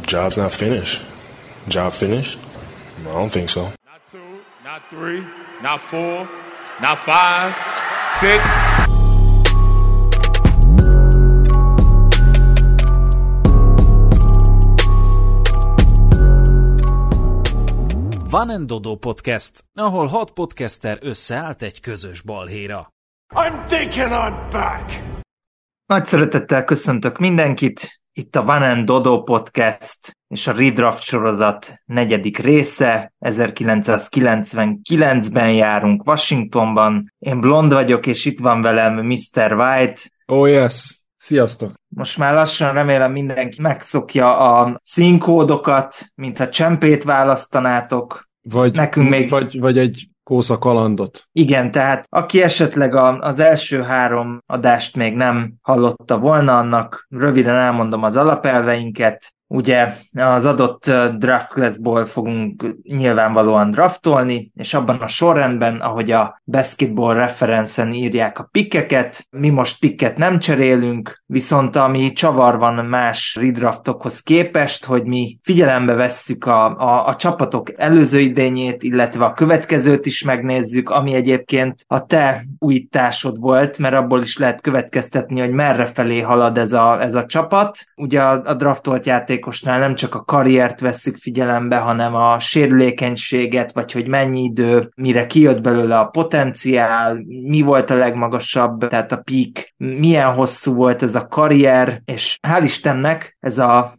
Job's not finished. Job finished? I don't think so. Not two, not three, not four, not five, six. Van and Dodo Podcast, ahol 6 podcaster összeállt egy közös balhéra. I'm thinking I'm back. Nagy szeretettel köszöntök mindenkit, itt a Van and Dodo Podcast és a Redraft sorozat 4. része. 1999-ben járunk Washingtonban. Én Blond vagyok, és itt van velem Mr. White. Oh yes! Sziasztok! Most már lassan remélem mindenki megszokja a színkódokat, mintha csempét választanátok. Vagy egy kósza kalandot. Igen, tehát aki esetleg az első 3 adást még nem hallotta volna, annak röviden elmondom az alapelveinket. Ugye az adott draft classból fogunk nyilvánvalóan draftolni, és abban a sorrendben, ahogy a Basketball Reference-en írják a pikkeket, mi most pikket nem cserélünk, viszont ami csavar van más redraftokhoz képest, hogy mi figyelembe vesszük a csapatok előző idényét, illetve a következőt is megnézzük, ami egyébként a te újításod volt, mert abból is lehet következtetni, hogy merre felé halad ez a csapat. Ugye a draftolt játékosnál nem csak a karriert vesszük figyelembe, hanem a sérülékenységet, vagy hogy mennyi idő, mire kijött belőle a potenciál, mi volt a legmagasabb, tehát a peak, milyen hosszú volt ez a karrier, és hál' Istennek ez a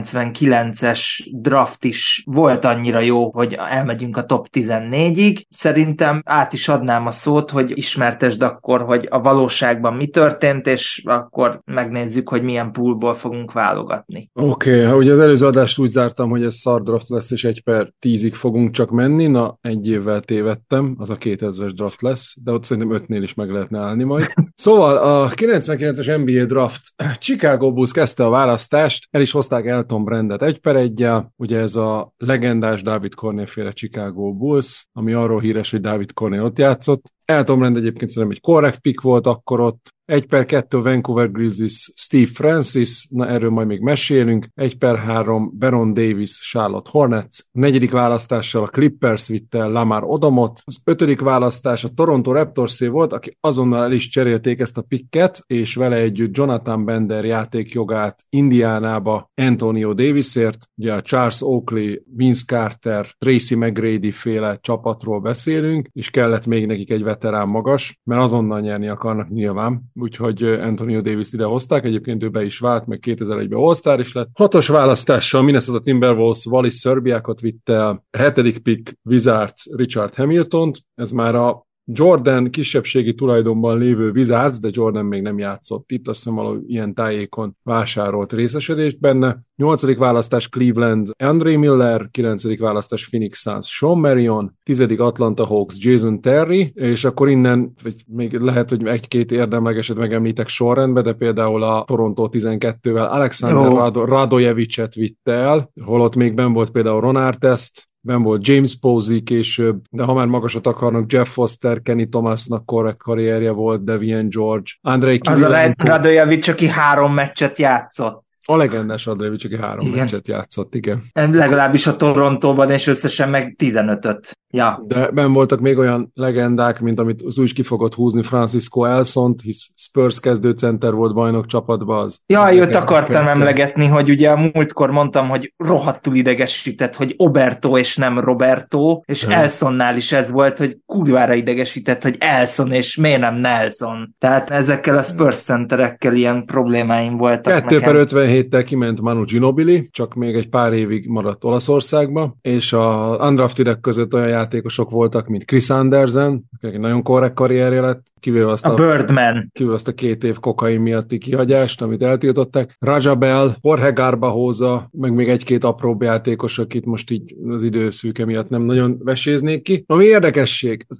99-es draft is volt annyira jó, hogy elmegyünk a top 14-ig. Szerintem át is adnám a szót, hogy ismertesd akkor, hogy a valóságban mi történt, és akkor megnézzük, hogy milyen poolból fogunk válogatni. Oké, ugye az előző adást úgy zártam, hogy ez szar draft lesz, és 1/10-ig fogunk csak menni. Na, egy évvel tévedtem, az a 2000-es draft lesz, de ott szerintem 5-nél is meg lehetne állni majd. Szóval a 99-es NBA draft Chicago Bulls kezdte a választást, el is hozták Elton Brandet 1/1-jel, ugye ez a legendás David Cornet-féle Chicago Bulls, ami arról híres, hogy David Cornet ott játszott. Elton Brand egyébként szerintem egy korrekt pick volt akkor ott. 1/2 Vancouver Grizzlies Steve Francis, na erről majd még mesélünk. 1/3 Baron Davis Charlotte Hornets. A 4. választással a Clippers vitte Lamar Odomot. Az 5. választás a Toronto Raptorszé volt, aki azonnal el is cserélték ezt a picket, és vele együtt Jonathan Bender játékjogát Indiánába Antonio Davisért. Ugye a Charles Oakley, Vince Carter, Tracy McGrady féle csapatról beszélünk, és kellett még nekik egy veterán magas, mert azonnal nyerni akarnak nyilván. Úgyhogy Antonio Davis ide hozták, egyébként ő be is vált, meg 2001-ben All-Star is lett. 6. választással Minnesota Timberwolves Wallis Szerbiákot vitte el, 7. pick Wizards Richard Hamiltont, ez már a Jordan kisebbségi tulajdonban lévő Wizards, de Jordan még nem játszott itt, azt hiszem valami ilyen tájékon vásárolt részesedést benne. 8. választás Cleveland Andre Miller, 9. választás Phoenix Suns Sean Marion, 10. Atlanta Hawks Jason Terry, és akkor innen még lehet, hogy 1-2 érdemlegeset megemlítek sorrendbe, de például a Toronto 12-vel Alexander Radojevicet vitte el, holott még benn volt például Ron Artest, ben volt James Posey később, de ha már magasat akarnak, Jeff Foster, Kenny Thomasnak korrekt karrierje volt, Devian George, Andrei Kirilenko. Az a Radojevic, aki 3 meccset játszott. A legendás Radojevic, aki 3 meccset játszott, igen. Legalábbis a Torontóban, és összesen meg 15-öt. Ja. De benn voltak még olyan legendák, mint amit az úgy is ki fogott húzni Francisco Elsont, hisz Spurs kezdőcenter volt bajnok csapatban. Őt akartam emlegetni, hogy ugye a múltkor mondtam, hogy rohadtul idegesített, hogy Oberto és nem Roberto, és Elsonnál is ez volt, hogy kurvára idegesített, hogy Elson és miért nem Nelson. Tehát ezekkel a Spurs centerekkel ilyen problémáim voltak 2/57-tel kiment Manu Ginobili, csak még egy pár évig maradt Olaszországba, és a undraftedek között olyan játékosok voltak, mint Chris Andersen, akinek egy nagyon korrekt karrierje lett, kivéve azt a Birdman. Kivéve azt a 2 év kokain miatti kihagyást, amit eltiltották. Raja Bell, Jorge Garbajosa, meg még 1-2 apróbb játékos, akit most így az időszűke miatt nem nagyon veséznék ki. Ami érdekesség, az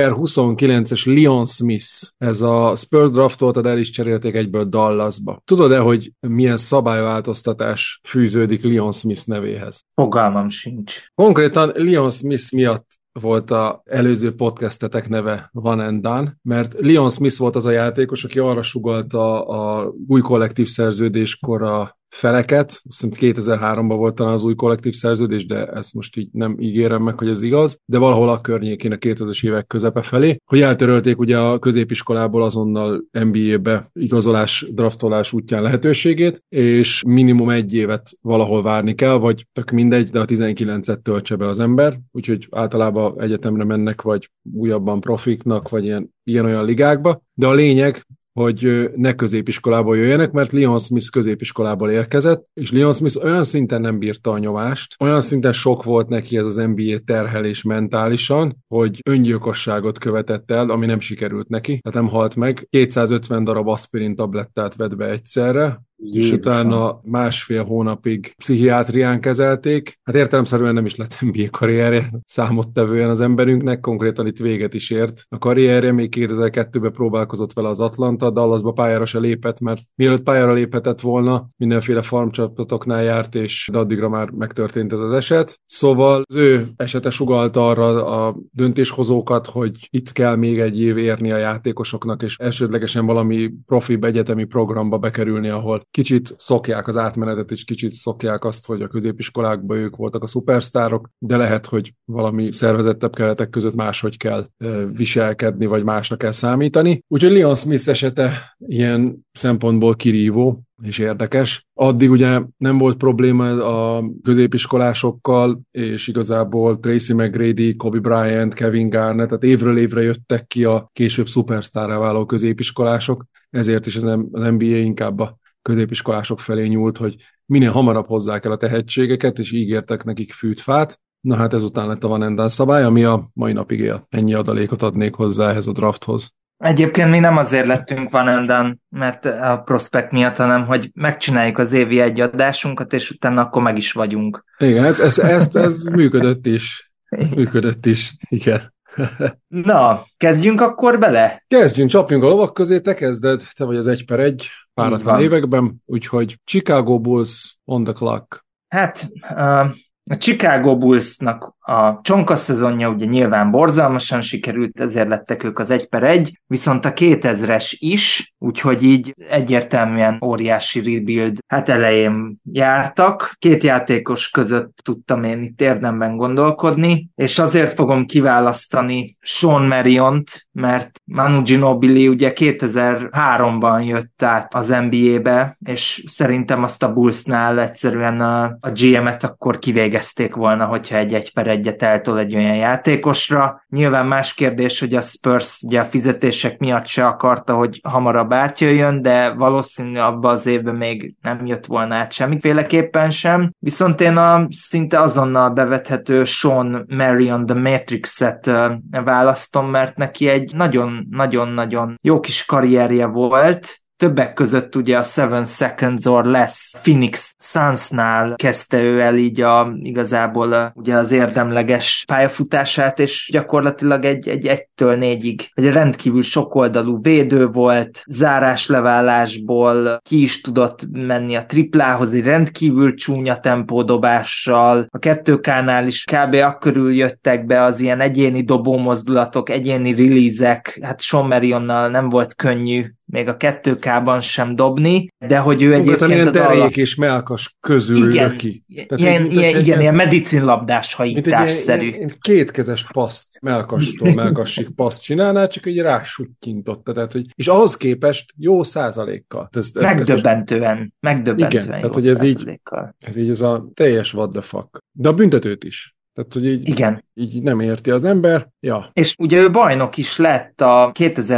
1/29-es Leon Smith, ez a Spurs draftot, el is cserélték egyből Dallasba. Tudod-e, hogy milyen szabályváltoztatás fűződik Leon Smith nevéhez? Fogalmam sincs. Konkrétan Leon Smith miatt volt az előző podcastetek neve Van and Done, mert Leon Smith volt az a játékos, aki arra sugalt a új kollektív szerződéskor a feleket, azt hiszem 2003-ban volt talán az új kollektív szerződés, de ezt most így nem ígérem meg, hogy ez igaz, de valahol a környékén a 2000-es évek közepe felé, hogy eltörölték ugye a középiskolából azonnal NBA-be igazolás, draftolás útján lehetőségét, és minimum 1 évet valahol várni kell, vagy tök mindegy, de a 19-et töltse be az ember, úgyhogy általában egyetemre mennek, vagy újabban profiknak, vagy ilyen-olyan ligákba, de a lényeg, hogy ne középiskolából jöjjenek, mert Leon Smith középiskolából érkezett, és Leon Smith olyan szinten nem bírta a nyomást, olyan szinten sok volt neki ez az NBA terhelés mentálisan, hogy öngyilkosságot követett el, ami nem sikerült neki, tehát nem halt meg. 250 darab aspirin tablettát vett be egyszerre, Jézusom. És utána 1,5 hónapig pszichiátrián kezelték. Hát értelemszerűen nem is lett NBA karrierje számottevően az emberünknek, konkrétan itt véget is ért. A karrierje még 2002-ben próbálkozott vele az Atlanta, Dallasba pályára se lépett, mert mielőtt pályára léphetett volna, mindenféle farmcsapatoknál járt, és addigra már megtörtént ez az eset. Szóval az ő esete sugallta arra a döntéshozókat, hogy itt kell még 1 év érni a játékosoknak, és elsődlegesen valami profibb egyetemi programba bekerülni, ahol kicsit szokják az átmenetet, és kicsit szokják azt, hogy a középiskolákban ők voltak a szupersztárok, de lehet, hogy valami szervezettebb keretek között máshogy kell viselkedni, vagy másra kell számítani. Úgyhogy Leon Smith esete ilyen szempontból kirívó és érdekes. Addig ugye nem volt probléma a középiskolásokkal, és igazából Tracy McGrady, Kobe Bryant, Kevin Garnett, tehát évről évre jöttek ki a később szupersztárrá váló középiskolások, ezért is az NBA inkább a középiskolások felé nyúlt, hogy minél hamarabb hozzák el a tehetségeket, és ígértek nekik fűtfát. Na hát ezután lett a Van and Done szabály, ami a mai napig él. Ennyi adalékot adnék hozzá ehhez a drafthoz. Egyébként mi nem azért lettünk Van and Done, mert a prospekt miatt, hanem hogy megcsináljuk az évi 1 adásunkat, és utána akkor meg is vagyunk. Igen, ez működött is. Működött is, igen. Na, kezdjünk akkor bele? Kezdjünk, csapjunk a lovak közé, te kezded, te vagy az 1/1 páratlan években, úgyhogy Chicago Bulls on the clock. Hát, a Chicago Bullsnak a csonka szezonja ugye nyilván borzalmasan sikerült, ezért lettek ők az 1/1, viszont a 2000-es is, úgyhogy így egyértelműen óriási rebuild elején jártak. 2 játékos között tudtam én itt érdemben gondolkodni, és azért fogom kiválasztani Sean Mariont, mert Manu Ginobili ugye 2003-ban jött át az NBA-be, és szerintem azt a Bullsnál egyszerűen a GM-et akkor kivégezték volna, hogyha egy 1/1-et eltol egy olyan játékosra. Nyilván más kérdés, hogy a Spurs ugye a fizetések miatt se akarta, hogy hamarabb átjöjjön, de valószínű abban az évben még nem jött volna át semmiféleképpen sem. Viszont én szinte azonnal bevethető Sean Marion The Matrix-et választom, mert neki egy nagyon-nagyon-nagyon jó kis karrierje volt. Többek között ugye a 7 Seconds or Less Phoenix Sunsnál kezdte ő el így igazából ugye az érdemleges pályafutását, és gyakorlatilag egy 1-től 4-ig egy rendkívül sokoldalú védő volt, zárásleválásból ki is tudott menni a triplához, egy rendkívül csúnya tempódobással. A 2K-nál is kb. Akkörül jöttek be az ilyen egyéni dobómozdulatok, egyéni release-ek, hát Sean Marionnal nem volt könnyű még a 2K-ban sem dobni, de hogy ő egyébként ilyen derék és melkas közül löki. Ilyen medicinlabdás hajításszerű. Ilyen kétkezes paszt, melkastól melkassig paszt csinálná, csak egy rásuttyintotta. Tehát, hogy, és ahhoz képest jó százalékkal. Megdöbbentően igen, jó tehát, hogy ez így ez a teljes what the fuck. De a büntetőt is. Tehát, hogy így nem érti az ember. Ja. És ugye ő bajnok is lett a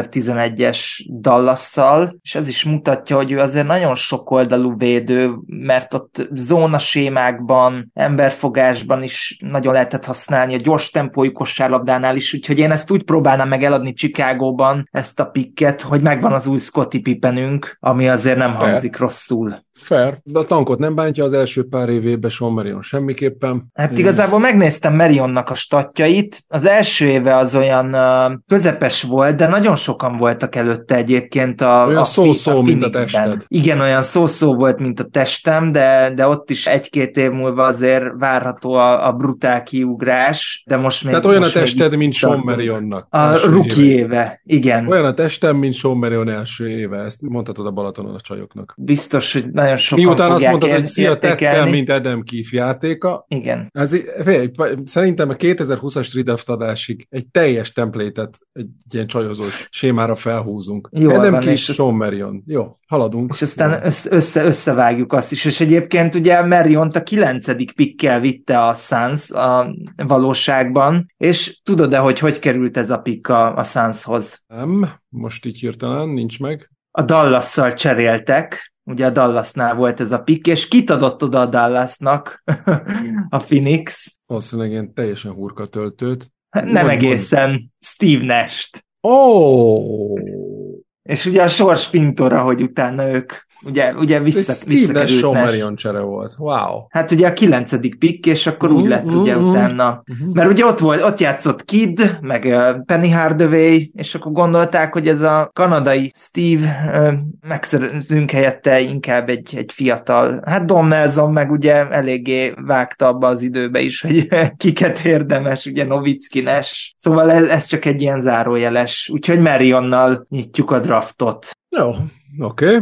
2011-es Dallasszal, és ez is mutatja, hogy ő azért nagyon sokoldalú védő, mert ott zónasémákban, emberfogásban is nagyon lehetett használni, a gyors tempójú kosárlabdánál is, úgyhogy én ezt úgy próbálnám meg eladni Chicagóban, ezt a pikket, hogy megvan az új Scottie Pippenünk, ami azért nem hangzik rosszul. Fair. De a tankot nem bántja az első pár évében Sean Marion semmiképpen. Hát igazából megnéztem Marionnak a statjait. Az első éve az olyan közepes volt, de nagyon sokan voltak előtte egyébként olyan szó-szó, mint a tested. Igen, olyan szó-szó volt, mint a testem, de ott is 1-2 év múlva azért várható a brutál kiugrás, de most még... Tehát olyan most a tested, mint Sean Marionnak. A rookie éve, igen. Olyan a testem, mint Sean Marion első éve, ezt mondhatod a Balatonon a csajoknak. Biztos, hogy nagyon sokan miután azt fogják mondtad, hogy szia, tetszel, mint Adam Keefe játéka. Igen. Szerintem a 2020-as redraft adásig egy teljes templétet egy ilyen csajozós sémára felhúzunk. Jól Adam van, Keefe, és Sean Marion. Jó, haladunk. És aztán összevágjuk azt is. És egyébként ugye Mariont a 9. pickkel vitte a Suns a valóságban, és tudod-e, hogy került ez a pick a Sunshoz? Nem, most így hirtelen nincs meg. A Dallasszal cseréltek, ugye a Dallasnál volt ez a pick, és kit adott oda a Dallasnak? A Phoenix. Valószínűleg ilyen teljesen hurka töltőt. Nem egészen. Steve Nash-t. És ugye a sors pintora, hogy utána ők ugye visszakerült Sean Marion csere volt. Wow. Hát ugye a 9. pick, és akkor úgy lett ugye utána. Mert ugye ott játszott Kidd, meg Penny Hardaway, és akkor gondolták, hogy ez a kanadai Steve megszerzünk helyette inkább egy fiatal. Hát Don Nelson meg ugye eléggé vágta abba az időbe is, hogy kiket érdemes, ugye Nowitzki, Nash. Szóval ez csak egy ilyen zárójeles. Úgyhogy Marionnal nyitjuk a draftot. Jó, oké.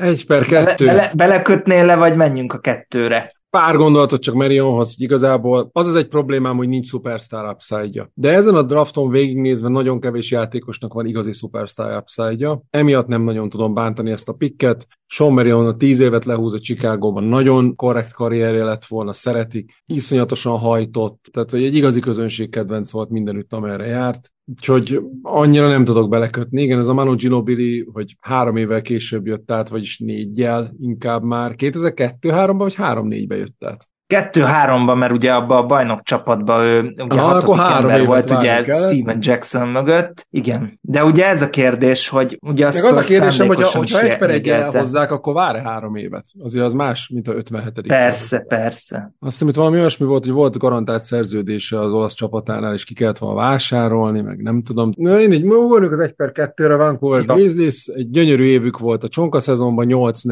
1/2. Belekötnél le, vagy menjünk a 2-re? Pár gondolatot csak Marionhoz, hogy igazából az egy problémám, hogy nincs superstar upside-ja. De ezen a drafton végignézve nagyon kevés játékosnak van igazi superstar upside-ja. Emiatt nem nagyon tudom bántani ezt a picket. Sean Marion a 10 évet lehúz a Chicagóban, nagyon korrekt karrierje lett volna, szeretik, iszonyatosan hajtott, tehát hogy egy igazi közönségkedvenc volt mindenütt, amerre járt. Úgyhogy annyira nem tudok belekötni. Igen, ez a Manu Ginobili, hogy 3 évvel később jött át, vagyis 4-jel inkább már. 2002-3-ban vagy 3-4-ben jött át? 2-3-ban, mert ugye abban a bajnok csapatban ő ugye 6. ember volt ugye Steven Jackson mögött. Igen. De ugye ez a kérdés, hogy ugye az a kérdésem, hogyha 1/1 hozzák, akkor vár-e 3 évet? Azért az más, mint a 57. Persze. Azt hiszem, itt valami olyasmi volt, hogy volt garantált szerződése az olasz csapatánál, és ki kellett volna vásárolni, meg nem tudom. Én így ugorjuk az 1/2-re, Vancouver Grizzlies, egy gyönyörű évük volt a csonka szezonban,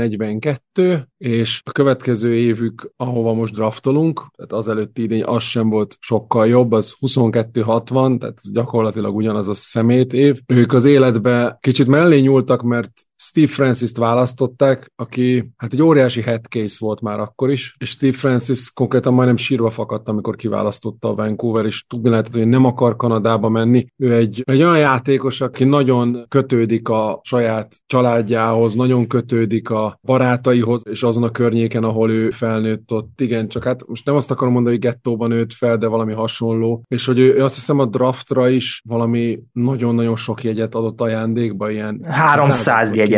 8-42, és a következő évük, ahova most draftolunk, tehát az előtti idény az sem volt sokkal jobb, az 22-60, tehát gyakorlatilag ugyanaz a szemét év. Ők az életbe kicsit mellé nyúltak, mert Steve Francis-t választották, aki hát egy óriási headcase volt már akkor is, és Steve Francis konkrétan majdnem sírva fakadt, amikor kiválasztotta a Vancouver, és tudni lehetett, hogy nem akar Kanadába menni. Ő egy olyan játékos, aki nagyon kötődik a saját családjához, nagyon kötődik a barátaihoz, és azon a környéken, ahol ő felnőtt ott. Igen, csak hát most nem azt akarom mondani, hogy gettóban nőtt fel, de valami hasonló. És hogy ő azt hiszem a draftra is valami nagyon-nagyon sok jegyet adott ajándékba, ilyen 300 jegyet.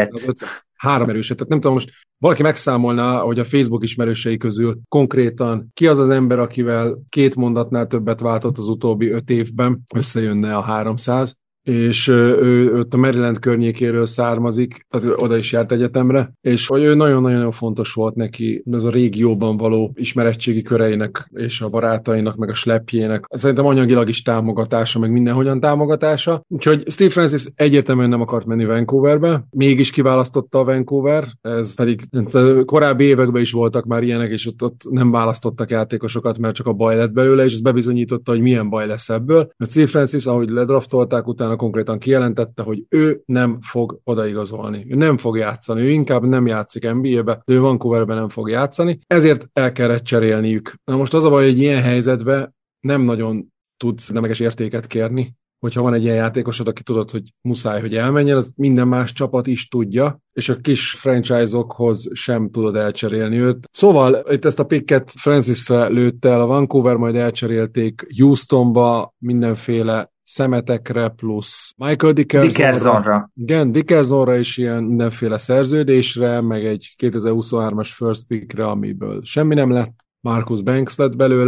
3 erőset. Tehát nem tudom, most valaki megszámolná, hogy a Facebook ismerősei közül konkrétan ki az az ember, akivel 2 mondatnál többet váltott az utóbbi 5 évben, összejönne a 300, és ő a Maryland környékéről származik, oda is járt egyetemre, és hogy ő nagyon-nagyon fontos volt neki ez a régióban való ismeretségi köreinek, és a barátainak, meg a slepjének. Szerintem anyagilag is támogatása, meg mindenhogyan támogatása. Úgyhogy Steve Francis egyértelműen nem akart menni Vancouverbe, mégis kiválasztotta a Vancouver, ez pedig korábbi években is voltak már ilyenek, és ott nem választottak játékosokat, mert csak a baj lett belőle, és ez bebizonyította, hogy milyen baj lesz ebből. Mert Steve Francis, ahogy ledraftolták, utána konkrétan kijelentette, hogy ő nem fog odaigazolni. Ő nem fog játszani, ő inkább nem játszik NBA-be, de ő Vancouverben nem fog játszani, ezért el kellett cserélniük. Na most az a baj, hogy egy ilyen helyzetben nem nagyon tudsz nemleges értéket kérni, hogyha van egy ilyen játékosod, aki tudod, hogy muszáj, hogy elmenjen, az minden más csapat is tudja, és a kis franchise-okhoz sem tudod elcserélni őt. Szóval itt ezt a picket Francisre lőtte el a Vancouver, majd elcserélték Houstonba mindenféle szemetekre, plusz Michael Dickersonra. Igen, Dickersonra is ilyen mindenféle szerződésre, meg egy 2023-as first pickre, amiből semmi nem lett. Marcus Banks lett belőle.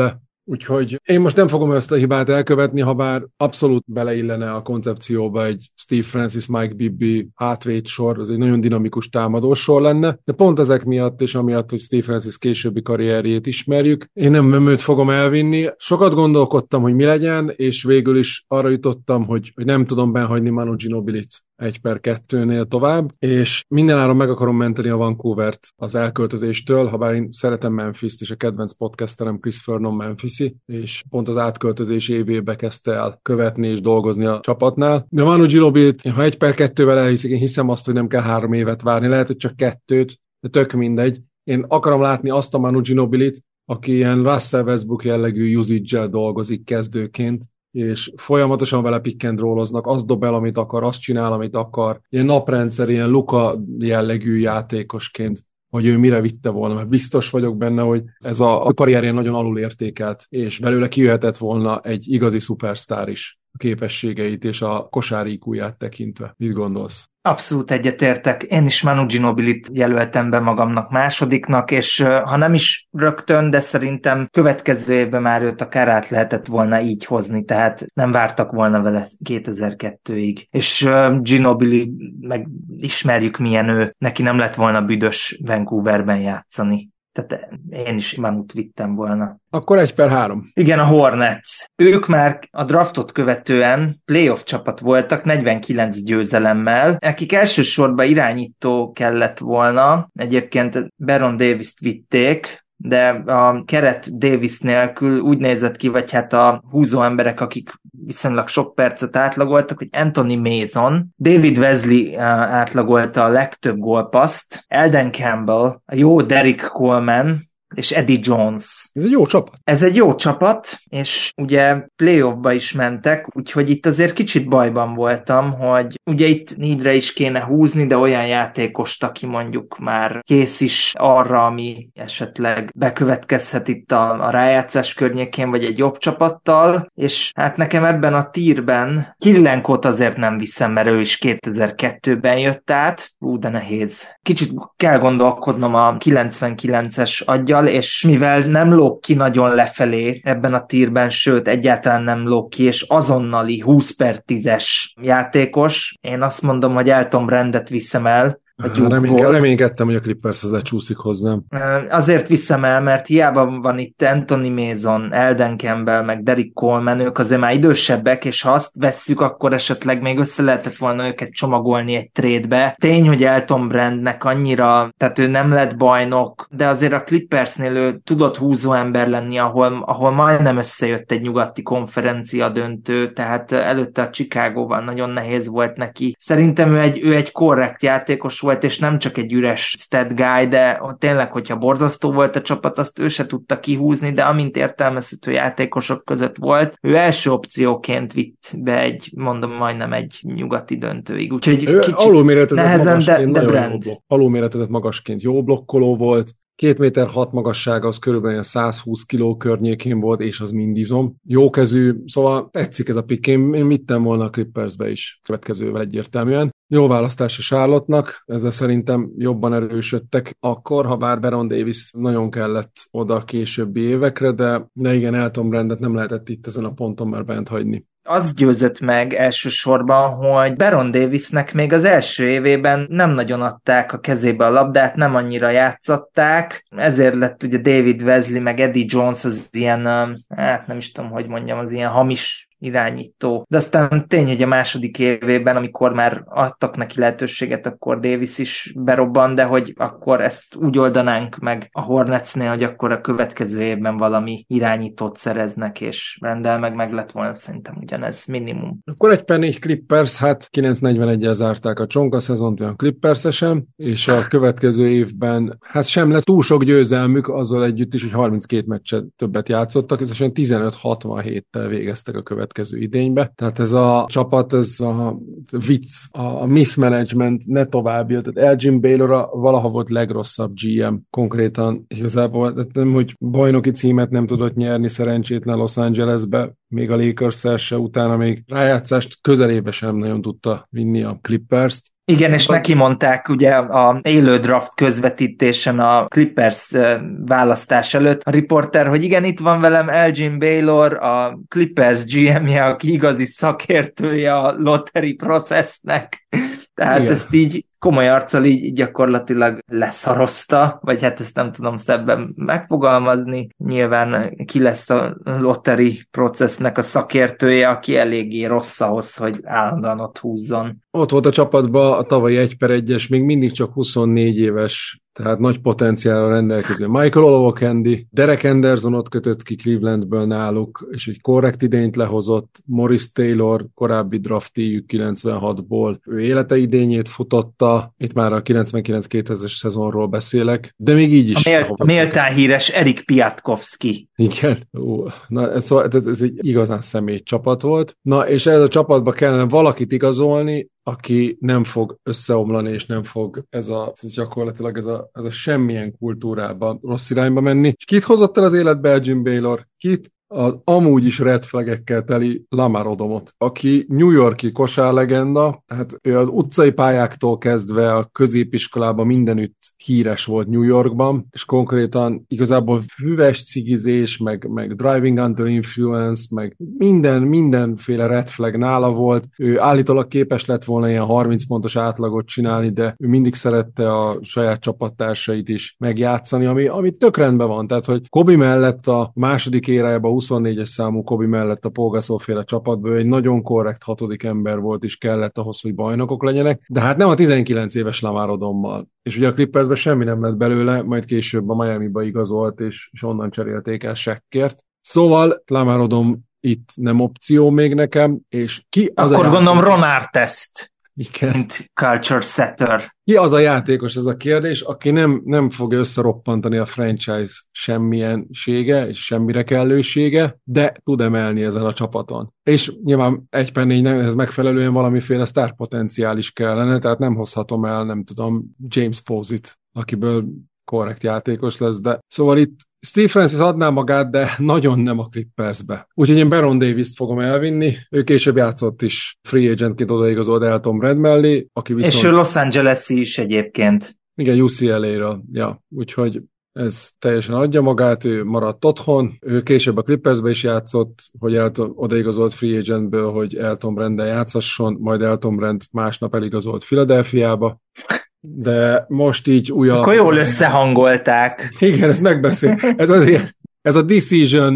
Úgyhogy én most nem fogom ezt a hibát elkövetni, ha bár abszolút beleillene a koncepcióba egy Steve Francis, Mike Bibby hátvéd sor, az egy nagyon dinamikus támadós sor lenne, de pont ezek miatt és amiatt, hogy Steve Francis későbbi karrierjét ismerjük, én nem őt fogom elvinni. Sokat gondolkodtam, hogy mi legyen, és végül is arra jutottam, hogy nem tudom benhagyni Manu Ginobilit 1/2-nél tovább, és mindenáron meg akarom menteni a Vancouvert az elköltözéstől, ha bár én szeretem Memphist, és a kedvenc podcasterem Chris Vernon Memphisi, és pont az átköltözés évébe kezdte el követni és dolgozni a csapatnál. De Manu Ginobilit, ha 1/2-vel elhiszik, én hiszem azt, hogy nem kell 3 évet várni, lehet, hogy csak 2-t, de tök mindegy. Én akarom látni azt a Manu Ginobilit, aki ilyen Russell Westbrook jellegű usage-el dolgozik kezdőként, és folyamatosan vele pick and rolloznak, azt dob el, amit akar, azt csinál, amit akar. Ilyen naprendszer, ilyen Luka jellegű játékosként, hogy ő mire vitte volna, mert biztos vagyok benne, hogy ez a karrierjén nagyon alulértékelt, és belőle kijöhetett volna egy igazi szupersztár is a képességeit és a kosár IQ-ját tekintve. Mit gondolsz? Abszolút egyetértek. Én is Manu Ginobilit jelöltem be magamnak másodiknak, és ha nem is rögtön, de szerintem következő évben már őt akár át lehetett volna így hozni, tehát nem vártak volna vele 2002-ig. És Ginobili, meg ismerjük milyen ő, neki nem lett volna büdös Vancouverben játszani. Tehát én is Manut vittem volna. Akkor 1/3. Igen, a Hornets. Ők már a draftot követően playoff csapat voltak 49 győzelemmel, akik elsősorban irányító kellett volna. Egyébként Baron Davis-t vitték, de a keret Davis nélkül úgy nézett ki, vagy hát a húzó emberek, akik viszonylag sok percet átlagoltak, hogy Anthony Mason, David Wesley átlagolta a legtöbb gólpasszt, Elden Campbell, a jó Derrick Coleman, és Eddie Jones. Ez egy jó csapat. Ez egy jó csapat, és ugye playoffba is mentek, úgyhogy itt azért kicsit bajban voltam, hogy ugye itt needre is kéne húzni, de olyan játékost, aki mondjuk már kész is arra, ami esetleg bekövetkezhet itt a rájátszás környékén, vagy egy jobb csapattal, és hát nekem ebben a tírben Kirilenkót azért nem viszem, mert ő is 2002-ben jött át, de nehéz. Kicsit kell gondolkodnom a 99-es aggyal, és mivel nem lóg ki nagyon lefelé ebben a tírben, sőt, egyáltalán nem lóg ki, és azonnali 20/10-es játékos, én azt mondom, hogy Elton Brandet viszem el. Reménykedtem, hogy a Clippers az lecsúszik hozzám. Azért viszem el, mert hiába van itt Anthony Mason, Elden Campbell, meg Derrick Coleman, ők azért már idősebbek, és ha azt vesszük, akkor esetleg még össze lehetett volna őket csomagolni egy trade-be. Tény, hogy Elton Brandnek annyira, tehát ő nem lett bajnok, de azért a Clippersnél ő tudott húzó ember lenni, ahol majdnem összejött egy nyugati konferencia döntő, tehát előtte a Chicagóban nagyon nehéz volt neki. Szerintem ő egy korrekt játékos volt, és nem csak egy üres stat guy, de tényleg, hogyha borzasztó volt a csapat, azt ő se tudta kihúzni, de amint értelmezhető játékosok között volt, ő első opcióként vitt be majdnem egy nyugati döntőig. Úgyhogy alulméretezett magasként jó blokkoló volt, 2,6 méter magassága, az körülbelül 120 kiló környékén volt, és az mind izom. Jókezű, szóval tetszik ez a pick. Én mittem volna a Clippersbe is következővel egyértelműen. Jó választás a Charlotte-nak, ezzel szerintem jobban erősödtek akkor, ha bár Baron Davis nagyon kellett oda a későbbi évekre, de igen, Elton Brandet nem lehetett itt ezen a ponton már bent hagyni. Az győzött meg elsősorban, hogy Baron Davisnek még az első évében nem nagyon adták a kezébe a labdát, nem annyira játszották, ezért lett ugye David Wesley meg Eddie Jones az ilyen, hát nem is tudom, hogy mondjam, az ilyen hamis irányító. De aztán tény, hogy a második évében, amikor már adtak neki lehetőséget, akkor Davis is berobban, de hogy akkor ezt úgy oldanánk meg a Hornetsnél, hogy akkor a következő évben valami irányítót szereznek, és Randall meg lett volna szerintem ugyanez minimum. Akkor 1/4 Clippers, hát 941-el zárták a csonka szezont olyan Clippers-esen, és a következő évben hát sem lett túl sok győzelmük, azzal együtt is, hogy 32 meccset többet játszottak, és 15-67-tel végeztek a következő idénybe. Tehát ez a csapat, ez a vicc, a mismanagement ne tovább jött. Tehát Elgin Baylor valaha volt legrosszabb GM konkrétan. Igazából nem, hogy bajnoki címet nem tudott nyerni szerencsétlen Los Angelesbe, még a Lakers-szel se, utána még rájátszást közelébe sem nagyon tudta vinni a Clippers-t. Igen, és neki mondták ugye a élő draft közvetítésen a Clippers választás előtt a riporter, hogy igen, itt van velem Elgin Baylor, a Clippers GM-je, aki igazi szakértője a lottery processnek. Tehát igen, ezt így komoly arccal így gyakorlatilag leszarozta, vagy hát ezt nem tudom szebben megfogalmazni. Nyilván ki lesz a lottery processnek a szakértője, aki eléggé rossz ahhoz, hogy állandóan ott húzzon. Ott volt a csapatban a tavalyi 1/1-es, még mindig csak 24 éves, tehát nagy potenciálra rendelkező Michael Olowokandi, Derek Andersonot kötött ki Clevelandből náluk, és egy korrekt idényt lehozott, Morris Taylor, korábbi draftijük 96-ból, ő élete idényét futotta, itt már a 99-2000-es szezonról beszélek, de még így is. A méltán híres Erik Piatkowski. Igen, ez egy igazán személy csapat volt. Na, és ez a csapatba kellene valakit igazolni, aki nem fog összeomlani, és nem fog gyakorlatilag ez a semmilyen kultúrába rossz irányba menni. És kit hozott el az életbe Elgin Baylor? Kit? Az amúgy is red flagekkel teli Lamar Odomot, aki New York-i kosárlegenda, hát ő az utcai pályáktól kezdve a középiskolában mindenütt híres volt New Yorkban, és konkrétan igazából füves cigizés, meg driving under influence, meg mindenféle red flag nála volt. Ő állítólag képes lett volna ilyen 30 pontos átlagot csinálni, de ő mindig szerette a saját csapattársait is megjátszani, ami tök rendben van. Tehát, hogy Kobe mellett a második érájában 24-es számú Kobe mellett a Paul Gasol-féle csapatban egy nagyon korrekt 6. ember volt, és kellett ahhoz, hogy bajnokok legyenek, de hát nem a 19 éves Lamar Odommal. És ugye a Clippersben semmi nem lett belőle, majd később a Miami-ba igazolt, és onnan cserélték el Shaqért. Szóval Lamar Odom itt nem opció még nekem, és ki az akkor gondolom Ron Artest. Igen. Mint culture setter. Ki az a játékos, ez a kérdés, aki nem fogja összeroppantani a franchise semmilyensége és semmire kellősége, de tud emelni ezen a csapaton. És nyilván 1/4-hez megfelelően valamiféle sztárpotenciál is kellene, tehát nem hozhatom el, nem tudom, James Posey-t, akiből korrekt játékos lesz, de szóval itt Steve Francis adná magát, de nagyon nem a Clippersbe. Úgyhogy én Baron Davis-t fogom elvinni, ő később játszott is free agentként odaigazolt Elton Brand mellé, aki viszont... És ő Los Angeles-i is egyébként. Igen, UCLA-ra, ja, úgyhogy ez teljesen adja magát, ő maradt otthon, ő később a Clippersbe is játszott, hogy odaigazolt free agentből, hogy Elton Brand-del játszasson, majd Elton Brand másnap eligazolt Philadelphiába. De most így újabb... Akkor jól összehangolták. Igen, ezt megbeszél. Ez a Decision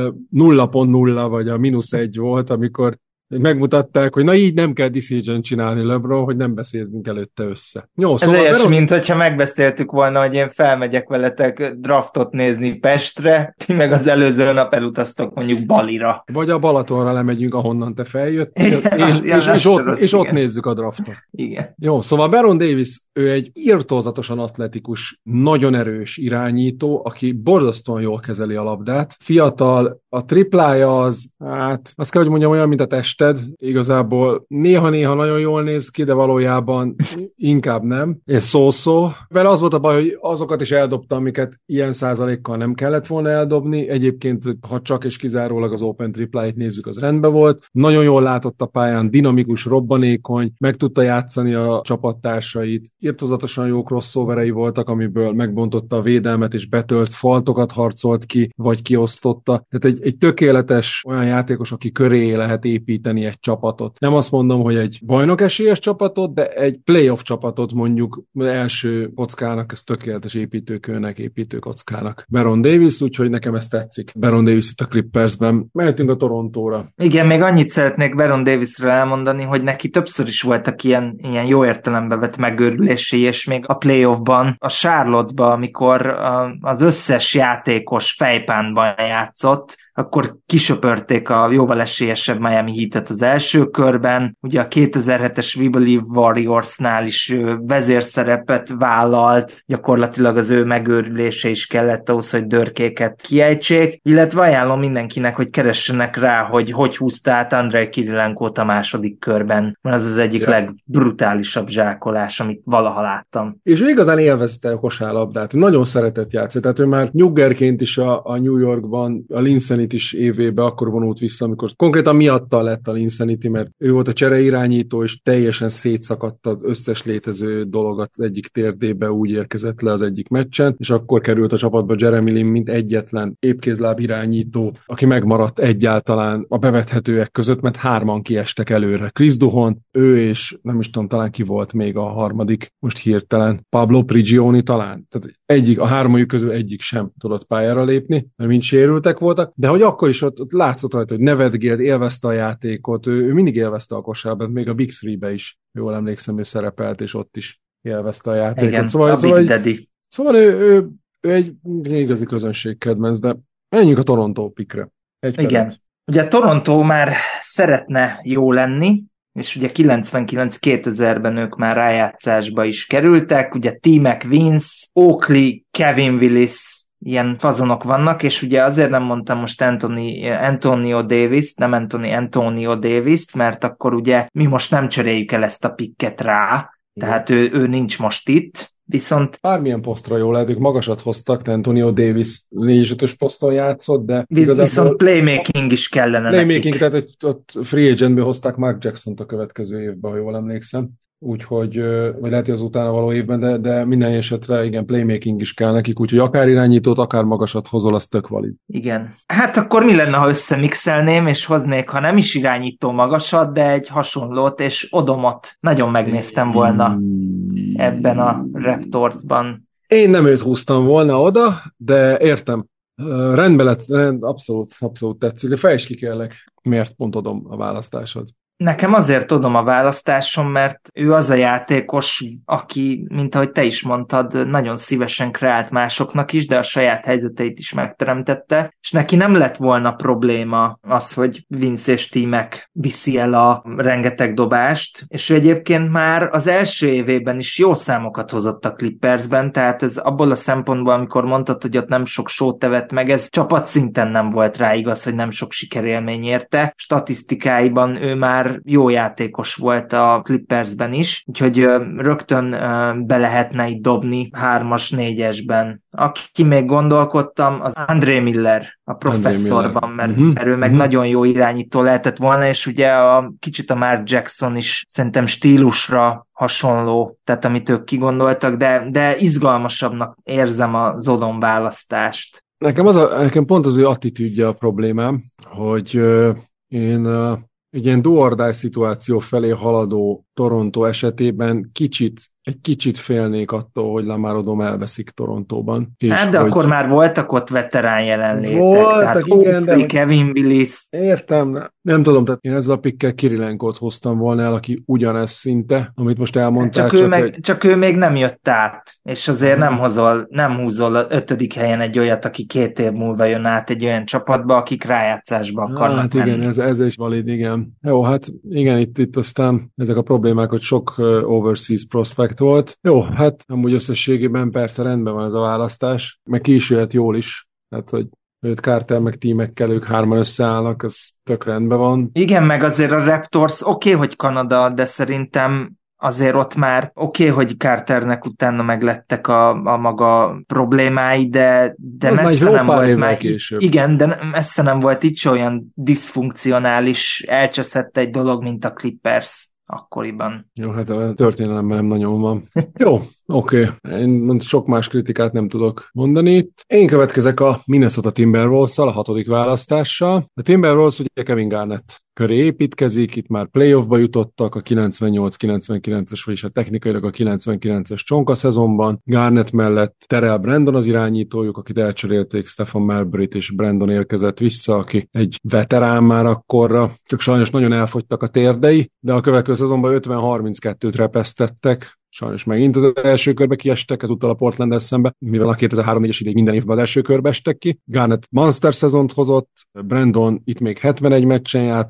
0.0 vagy a -1 volt, amikor megmutatták, hogy na így nem kell decision csinálni LeBron, hogy nem beszéltünk előtte össze. Jó, ez szóval olyas, mint hogyha megbeszéltük volna, hogy én felmegyek veletek draftot nézni Pestre, ti meg az előző nap elutaztok mondjuk Balira. Vagy a Balatonra lemegyünk, ahonnan te feljöttél, és ott nézzük a draftot. Igen. Jó, szóval Baron Davis, ő egy irtózatosan atletikus, nagyon erős irányító, aki borzasztóan jól kezeli a labdát. Fiatal, a triplája az, hát azt kell, hogy mondjam, olyan, mint a tested. Igazából néha-néha nagyon jól néz ki, de valójában inkább nem. És szó-szó. Vele az volt a baj, hogy azokat is eldobta, amiket ilyen százalékkal nem kellett volna eldobni. Egyébként, ha csak és kizárólag az open tripláit nézzük, az rendben volt. Nagyon jól látott a pályán, dinamikus, robbanékony, meg tudta játszani a csapattársait. Irtózatosan jó crossoverei voltak, amiből megbontotta a védelmet, és betölt faltokat harcolt ki, vagy kiosztotta. Tehát egy tökéletes olyan játékos, aki köré lehet építeni egy csapatot. Nem azt mondom, hogy egy bajnokesélyes csapatot, de egy playoff csapatot mondjuk első kockának, ez tökéletes építőkőnek, építőkockának. Baron Davis, úgyhogy nekem ez tetszik. Baron Davis itt a Clippersben. Mehetünk a Torontóra. Igen, még annyit szeretnék Baron Davisről elmondani, hogy neki többször is voltak ilyen jó értelembe vett megőrülései, és még a playoffban, a Charlotte-ban, amikor az összes játékos fejpánban játszott, akkor kisöpörték a jóval esélyesebb Miami Heat-et az első körben. Ugye a 2007-es We Believe Warriorsnál is vezérszerepet vállalt, gyakorlatilag az ő megőrülése is kellett ahhoz, hogy dörkéket kiejtsék, illetve ajánlom mindenkinek, hogy keressenek rá, hogy húzta át Andrei Kirilenkót a második körben, mert az egyik legbrutálisabb zsákolás, amit valaha láttam. És ő igazán élvezte a kosárlabdát, nagyon szeretett játszani, tehát ő már nyuggerként is a New Yorkban, a Lincoln is évébe akkor vonult vissza, amikor konkrétan miatta lett a Linsanity, mert ő volt a csereirányító, és teljesen szétszakadt az összes létező dolog az egyik térdébe, úgy érkezett le az egyik meccsen, és akkor került a csapatba Jeremy Lin, mint egyetlen épkézláb irányító, aki megmaradt egyáltalán a bevethetőek között, mert 3-an kiestek előre. Chris Duhon, ő és nem is tudom, talán ki volt még a harmadik, most hirtelen, Pablo Prigioni talán. Tehát a 3 közül egyik sem tudott pályára lépni, mert mind sérültek voltak, de hogy akkor is ott látszott rajta, hogy nevetgélt, élvezte a játékot, ő mindig élvezte a kosárlabdát, még a Big Three-be is, jól emlékszem, ő szerepelt, és ott is élvezte a játékot. Igen, a Big Daddy. Szóval ő egy igazi közönségkedvenc, de menjünk a Toronto pickre. Igen. Ugye Toronto már szeretne jó lenni, és ugye 99-2000-ben ők már rájátszásba is kerültek, ugye T-Mac Vince, Oakley, Kevin Willis, ilyen fazonok vannak, és ugye azért nem mondtam most Antonio Davis-t, mert akkor ugye mi most nem cseréljük el ezt a picket rá, tehát ő nincs most itt. Viszont bármilyen posztra jól lehet, ők magasat hoztak, de Antonio Davis 4-5-ös poszton játszott, de viszont playmaking is kellene nekik. Tehát ott free agentből hozták Mark Jackson-t a következő évben, ha jól emlékszem. Úgyhogy, vagy lehet, hogy az utána való évben, de minden esetre igen, playmaking is kell nekik, úgyhogy akár irányítót, akár magasat hozol, az tök valid. Igen. Hát akkor mi lenne, ha összemixelném, és hoznék, ha nem is irányító magasat, de egy hasonlót, és Odomot. Nagyon megnéztem volna ebben a Raptorsban. Én nem őt húztam volna oda, de értem. Rendben lett, abszolút tetszik, de fejtsd ki kérlek, miért pont Odom a választásod? Nekem azért tudom a választásom, mert ő az a játékos, aki, mint ahogy te is mondtad, nagyon szívesen kreált másoknak is, de a saját helyzeteit is megteremtette, és neki nem lett volna probléma az, hogy Vince és T-Mac viszi el a rengeteg dobást, és ő egyébként már az első évében is jó számokat hozott a Clippersben, tehát ez abból a szempontból, amikor mondtad, hogy ott nem sok sót evett meg, ez csapatszinten nem volt rá igaz, hogy nem sok sikerélmény érte. Statisztikáiban ő már jó játékos volt a Clippersben is, úgyhogy rögtön be lehetne itt dobni 3-as, 4-esben. Aki még gondolkodtam, az André Miller a professzorban, mert ő meg nagyon jó irányító lehetett volna, és ugye kicsit a Mark Jackson is szerintem stílusra hasonló, tehát amit ők kigondoltak, de izgalmasabbnak érzem az Odom választást. Nekem pont az ő attitűdje a problémám, hogy én egy ilyen do or die szituáció felé haladó Toronto esetében egy kicsit félnék attól, hogy Lamar Odom elveszik Torontóban. Hát, de akkor már voltak ott veterán jelenlétek. Tehát igen, de Kevin Willis. Értem, nem tudom, tehát én ezzel a pickkel Kirilenkót hoztam volna el, aki ugyanez szinte, amit most elmondtál. Csak ő még nem jött át, és azért nem húzol a 5. helyen egy olyat, aki 2 év múlva jön át egy olyan csapatba, akik rájátszásba akarnak Hát igen, ez is valid, igen. Jó, hát igen, itt aztán ezek a problémák, hogy sok overseas prospect volt. Jó, hát amúgy összességében persze rendben van ez a választás, meg ki is jöhet jól is, tehát hogy őt Carter meg T-Mac-kel ők 3-an összeállnak, ez tök rendben van. Igen, meg azért a Raptors oké, hogy Kanada, de szerintem azért ott már hogy Carternek utána meglettek a maga problémái, de messze nem volt már. Igen, de messze nem volt itt se olyan diszfunkcionális, elcseszett egy dolog, mint a Clippers akkoriban. Jó, hát a történelemben nem nagyon van. Jó, oké. Én sok más kritikát nem tudok mondani itt. Én következek a Minnesota Timberwolves-szal, a 6. választással. A Timberwolves ugye Kevin Garnett köré építkezik, itt már playoffba jutottak a 98-99-es, vagyis a technikailag a 99-es csonka szezonban. Garnett mellett Terrell Brandon az irányítójuk, akit elcserélték, Stephen Marburyt, és Brandon érkezett vissza, aki egy veterán már akkorra, csak sajnos nagyon elfogytak a térdei, de a következő szezonban 50-32-t repesztettek, sajnos megint az első körbe kiestek, ezúttal a Portland szembe, mivel a 2003-4-es ideig minden évben az első körbe estek ki. Garnett monster szezont hozott, Brandon itt még 71 meccsen játszott,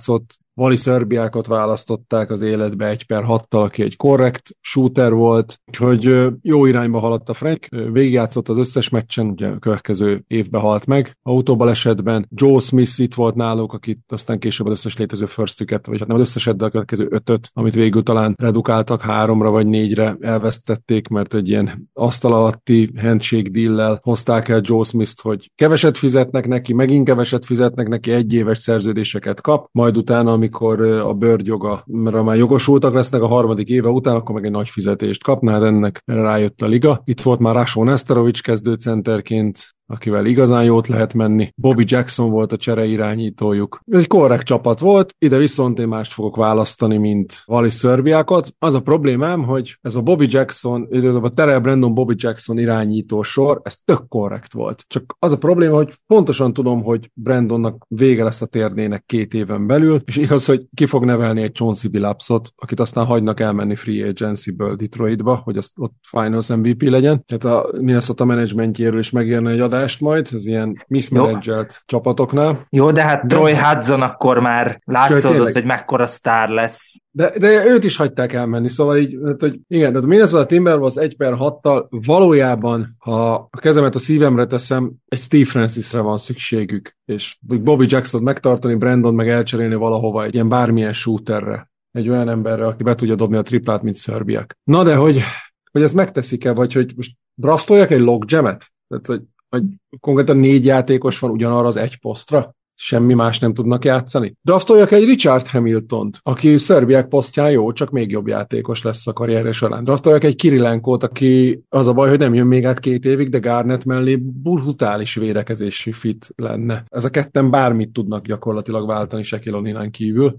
Wally Szerbiákot választották az életbe 1/6-tal, aki egy korrekt shooter volt, úgyhogy jó irányba haladt a Frank, végigjátszott az összes meccsen, ugye a következő évben halt meg autóbalesetben. Joe Smith itt volt náluk, akit aztán később az összes létező firstüket, vagy hát nem az összeset, de a következő 5-öt, amit végül talán redukáltak 3-ra vagy 4-re, elvesztették, mert egy ilyen asztal alatti handshake deal-lel hozták el Joe Smith-t, hogy keveset fizetnek neki, megint keveset fizetnek neki, 1 éves szerződéseket kap, majd utána, amikor a bőrjoga, mert már jogosultak lesznek a 3. éve után, akkor meg egy nagy fizetést kapná, hát ennek rájött a liga. Itt volt már Rasho Nesterovic kezdőcenterként, akivel igazán jót lehet menni. Bobby Jackson volt a csere irányítójuk. Ez egy korrekt csapat volt, ide viszont én mást fogok választani, mint Wally Szerbiákat. Az a problémám, hogy ez a Bobby Jackson, ez a Terrell Brandon Bobby Jackson irányító sor, ez tök korrekt volt. Csak az a probléma, hogy pontosan tudom, hogy Brandonnak vége lesz a térnének 2 éven belül, és igaz, hogy ki fog nevelni egy Chauncey Billupsot, akit aztán hagynak elmenni free agency-ből Detroitba, hogy az ott Finals MVP legyen. Tehát a Minnesota managementjéről is megérne egy adás majd, ez ilyen mismanagelt csapatoknál. Jó, de hát Troy Hudson akkor már látszódott, hogy mekkora sztár lesz. De őt is hagyták elmenni, szóval így, hogy igen, de a Minnesota Timberwolves 1/6-tal valójában, ha a kezemet a szívemre teszem, egy Steve Francisre van szükségük, és Bobby Jackson megtartani, Brandon meg elcserélni valahova egy ilyen bármilyen shooterre, egy olyan emberre, aki be tudja dobni a triplát, mint Szerbiák. Na de, hogy ezt megteszik-e, vagy hogy most draftoljak egy logjam-et? Tehát, hogy konkrétan 4 játékos van ugyanarra az 1 posztra, semmi más nem tudnak játszani. Draftoljak egy Richard Hamiltont, aki Szerbiák posztján jó, csak még jobb játékos lesz a karrierje során. Draftoljak egy Kirilenkót, aki az a baj, hogy nem jön még át 2 évig, de Garnett mellé brutális védekezési fit lenne. Ez a ketten bármit tudnak gyakorlatilag váltani Shaquille O'Neal-en kívül.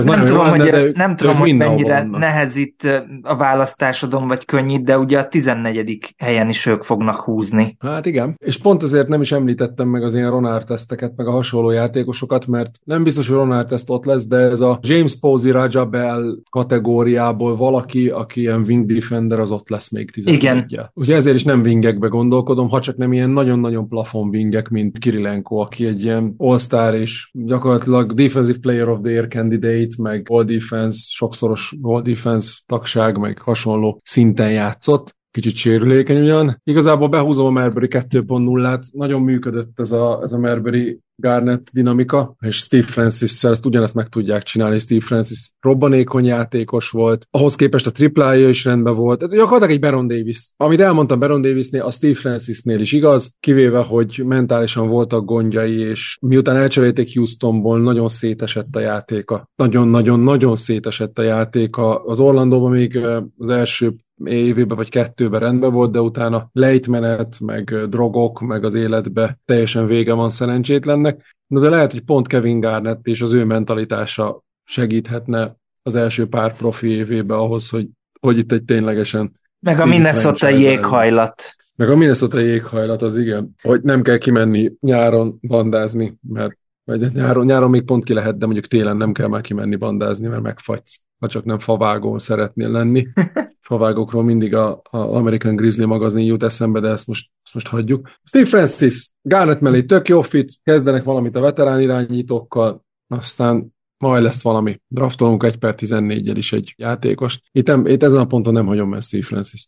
Nem tudom, hogy mennyire nehezít a választásodon, vagy könnyít, de ugye a 14. helyen is ők fognak húzni. Hát igen, és pont ezért nem is említettem meg az ilyen Ron Artesteket, meg a hasonló játékosokat, mert nem biztos, hogy Ron Artest ott lesz, de ez a James Posey, Raja Bell kategóriából valaki, aki ilyen wing defender, az ott lesz még 11-jel. Igen. Ugye ezért is nem wingekbe gondolkodom, ha csak nem ilyen nagyon-nagyon plafon wingek, mint Kirilenko, aki egy ilyen all-star és gyakorlatilag Defensive Player of the Year candidate, meg all-defense, sokszoros all-defense tagság, meg hasonló szinten játszott. Kicsit sérülékeny ugyan. Igazából behúzom a Marbury 2.0-át, nagyon működött ez a Marbury Garnett dinamika, és Steve Francis-szel ezt ugyanezt meg tudják csinálni. Steve Francis robbanékony játékos volt, ahhoz képest a triplája is rendben volt. Ez gyakorlatilag egy Baron Davis. Amit elmondtam Baron Davisnél, a Steve Francisnél is igaz, kivéve, hogy mentálisan voltak gondjai, és miután elcserélték Houstonból, nagyon szétesett a játéka. Nagyon-nagyon-nagyon szétesett a játéka. Az Orlandóban még az első évében vagy 2-ben rendben volt, de utána lejtmenet, meg drogok, meg az életbe teljesen vége van szerencsétlennek. De lehet, hogy pont Kevin Garnett és az ő mentalitása segíthetne az első pár profi évében ahhoz, hogy itt egy ténylegesen... Meg a Minnesota-i éghajlat. Meg a Minnesota-i éghajlat, az igen. Hogy nem kell kimenni nyáron bandázni, mert vagy nyáron még pont ki lehet, de mondjuk télen nem kell már kimenni bandázni, mert megfagysz, ha csak nem favágó szeretnél lenni. Favágókról mindig az American Grizzly magazin jut eszembe, de ezt most hagyjuk. Steve Francis, Garnett mellé tök jó fit, kezdenek valamit a veterán irányítókkal, aztán majd lesz valami. Draftolunk 1/14-jel is egy játékost. Itt ezen a ponton nem hagyom el Steve Francis-t.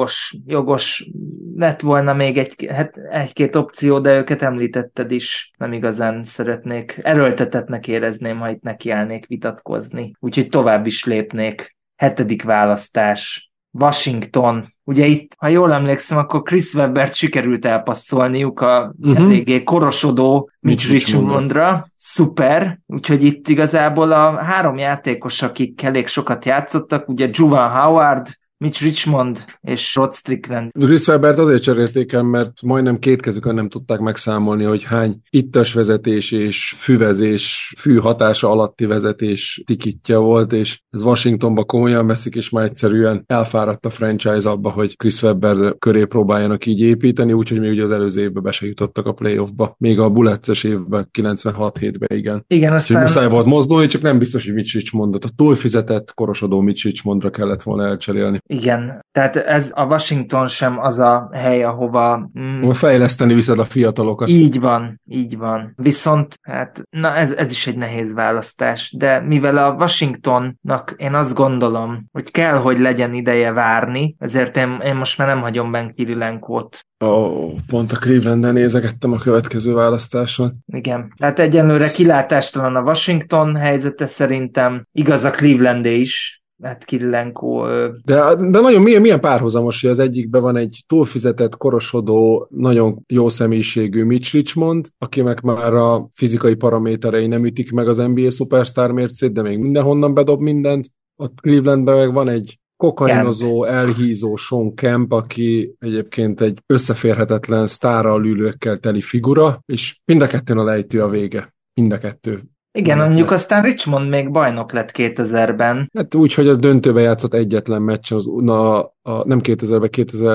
Jogos. Lett volna még egy-két opció, de őket említetted is. Nem igazán szeretnék. Erőltetettnek érezném, ha itt nekiállnék vitatkozni. Úgyhogy tovább is lépnék. 7. választás. Washington. Ugye itt, ha jól emlékszem, akkor Chris Webbert sikerült elpasszolniuk a eléggé korosodó Mitch Richmondra. Szuper. Úgyhogy itt igazából a 3 játékos, akik elég sokat játszottak, ugye Juwan Howard, Mitch Richmond és Rod Strickland. Chris Webbert azért cserélték el, mert majdnem 2 kezükön nem tudták megszámolni, hogy hány ittas vezetés és füvezés, fű hatása alatti vezetés tikitja volt, és ez Washingtonba komolyan veszik, és már egyszerűen elfáradt a franchise abba, hogy Chris Webber köré próbáljanak így építeni, úgyhogy még ugye az előző évben be se jutottak a playoffba. Még a Bullets-es évben, 96-7-ben, igen. Igen, aztán... muszáj volt mozdulni, csak nem biztos, hogy Mitch Richmondot. A túlfizetett, korosodó Mitch Richmondra kellett volna elcserélni. Igen, tehát ez a Washington sem az a hely, ahova... Fejleszteni viszed a fiatalokat. Így van. Viszont, hát, na ez is egy nehéz választás, de mivel a Washingtonnak én azt gondolom, hogy kell, hogy legyen ideje várni, ezért én most már nem hagyom benne Kirilenkót. Pont a Clevelanden nézegettem a következő választáson. Igen, tehát egyenlőre kilátástalan a Washington helyzete szerintem, igaz a Clevelandé is, hát Kirilenko... De nagyon milyen párhuzamos, hogy az egyikben van egy túlfizetett, korosodó, nagyon jó személyiségű Mitch Richmond, akinek már a fizikai paraméterei nem ütik meg az NBA szupersztár mércét, de még mindenhonnan bedob mindent. A Clevelandben meg van egy kokainozó, elhízó Sean Kemp, aki egyébként egy összeférhetetlen sztárral ülőkkel teli figura, és mind a kettőn a lejtő a vége. Mind a kettő. Igen, mondjuk aztán Richmond még bajnok lett 2000-ben. Hát úgy, hogy az döntőben játszott egyetlen meccsen, nem 2000-ben,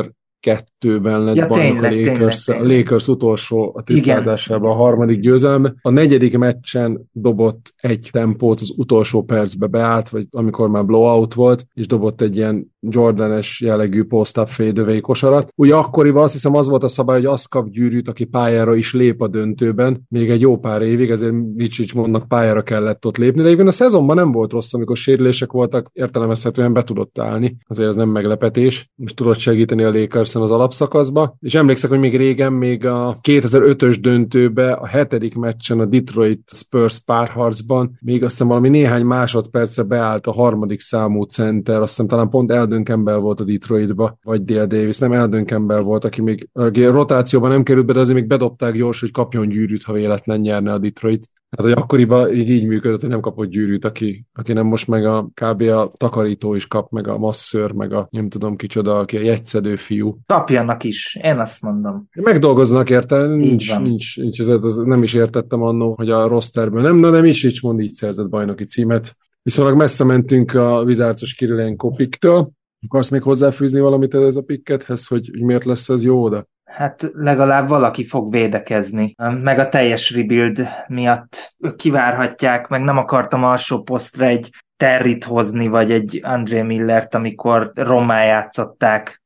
2002-ben lett bajnok a Lakers utolsó a tippázásában, a harmadik győzelme. A negyedik meccsen dobott egy tempót, az utolsó percbe beállt, vagy amikor már blowout volt, és dobott egy ilyen Jordan-es jellegű post-up fadeaway kosarat. Ugye akkoriban azt hiszem az volt a szabály, hogy az kap gyűrűt, aki pályára is lép a döntőben, még egy jó pár évig, ezért Richmondnak pályára kellett ott lépni, de egyébként a szezonban nem volt rossz, amikor sérülések voltak, értelemezhetően be tudott állni, azért ez nem meglepetés. Most tudott segíteni a Lakersen az alapszakaszba, és emlékszek, hogy még régen, még a 2005-ös döntőbe, a hetedik meccsen a Detroit Spurs párharcban, még azt hiszem valami néhány másodpercre beállt a harmadik számú center, azt hiszem talán pont Eldon Campbell volt a Detroitba, vagy Dale Davis, nem Eldon Campbell volt, aki még rotációban nem került be, de azért még bedobták gyors, hogy kapjon gyűrűt, ha véletlen nyerne a Detroit. Hát, hogy akkoriban így működött, hogy nem kapott gyűrűt, aki nem most meg kb. A takarító is kap, meg a masszőr, meg a nem tudom kicsoda, aki a jegyszedő fiú. Kapjanak is, én azt mondom. Megdolgoznak érte, nincs ez nem is értettem annó, hogy a rosterben nem is Richmond így szerzett bajnoki címet. Viszonylag messze mentünk a Wizardsos Kirilenko piktől. Akarsz még hozzáfűzni valamit ez a pikkethez, hogy miért lesz ez jó oda? Hát legalább valaki fog védekezni, meg a teljes rebuild miatt kivárhatják, meg nem akartam alsó posztra egy Terryt hozni, vagy egy André Millert, amikor rommá játszották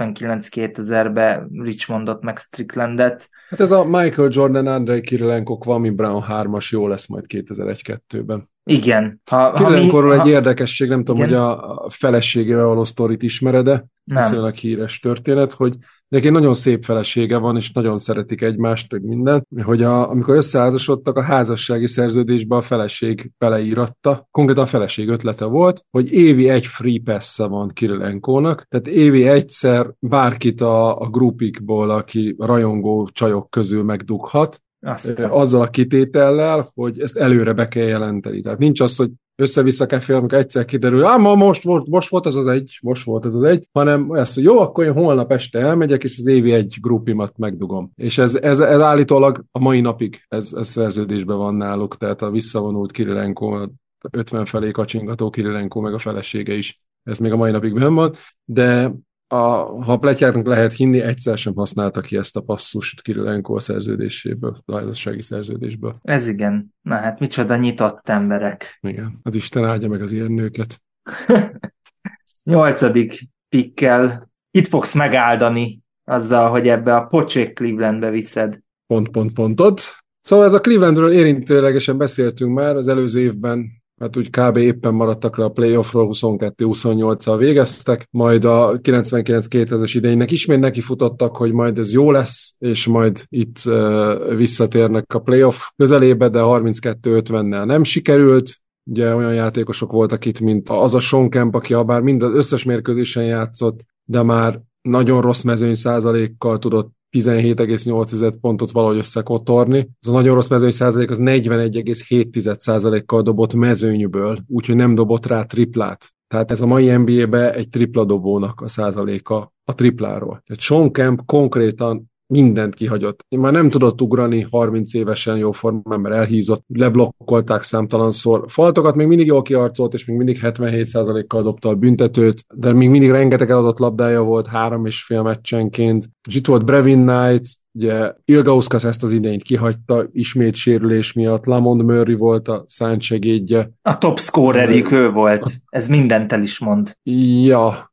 99-2000-ben Richmondot, meg Stricklandet. Hát ez a Michael Jordan, Andrei Kirilenko, Kwame Brown 3-as jó lesz majd 2001-2-ben. Igen. Kirilenkorról egy érdekesség, nem tudom, igen, hogy a feleségével való sztorit ismered-e? Viszonylag híres történet, hogy neki nagyon szép felesége van, és nagyon szeretik egymást, meg mindent, hogy amikor összeházasodtak, a házassági szerződésbe a feleség beleíratta, konkrétan a feleség ötlete volt, hogy évi egy free pass-e van Kirilenkónak, tehát évi egyszer bárkit a grupikból, aki rajongó csajok közül megdughat, azzal a kitétellel, hogy ezt előre be kell jelenteni. Tehát nincs az, hogy össze-vissza kell félni, amikor egyszer kiderül, most volt az az egy, hanem ezt, hogy jó, akkor én holnap este elmegyek, és az évi egy grupimat megdugom. És ez állítólag a mai napig ez szerződésben van náluk, tehát a visszavonult Kirilenko, 50 felé kacsingató Kirilenko, meg a felesége is, ez még a mai napig benn van, de ha a pletyáknak lehet hinni, egyszer sem használta ki ezt a passzust Kirilenko a szerződéséből, a házassági szerződésből. Ez igen. Na hát micsoda nyitott emberek. Igen, az Isten áldja meg az ilyen nőket. 8. pikkel itt fogsz megáldani azzal, hogy ebbe a pocsék Clevelandbe viszed. Pontot. Szóval ez a Clevelandről érintőlegesen beszéltünk már az előző évben, hát úgy kb. Éppen maradtak le a playoffról, 22-28-al végeztek, majd a 99-2000-es idejének ismét nekifutottak, hogy majd ez jó lesz, és majd itt visszatérnek a playoff közelébe, de 32-50-nel nem sikerült. Ugye olyan játékosok voltak itt, mint az a Sean Kemp, aki bár mind az összes mérkőzésen játszott, de már nagyon rossz mezőny százalékkal tudott 17,8 pontot valahogy összekotorni. Az a nagyon rossz mezőny százalék az 41,7%-kal dobott mezőnyből, úgyhogy nem dobott rá triplát. Tehát ez a mai NBA-be egy tripladobónak a százaléka a tripláról. Tehát Sean Kemp konkrétan mindent kihagyott. Én már nem tudott ugrani 30 évesen jó formán, mert elhízott, leblokkolták számtalanszor. Faltokat még mindig jól kiarcolt, és még mindig 77%-kal dobta a büntetőt, de még mindig rengeteg adott labdája volt 3,5 meccsenként. És itt volt Brevin Knight, ugye Ilgauskas ezt az idényt kihagyta, ismét sérülés miatt, Lamond Murray volt a Saints segédje. A top scorerjük ő volt, ez mindent el is mond. Ja,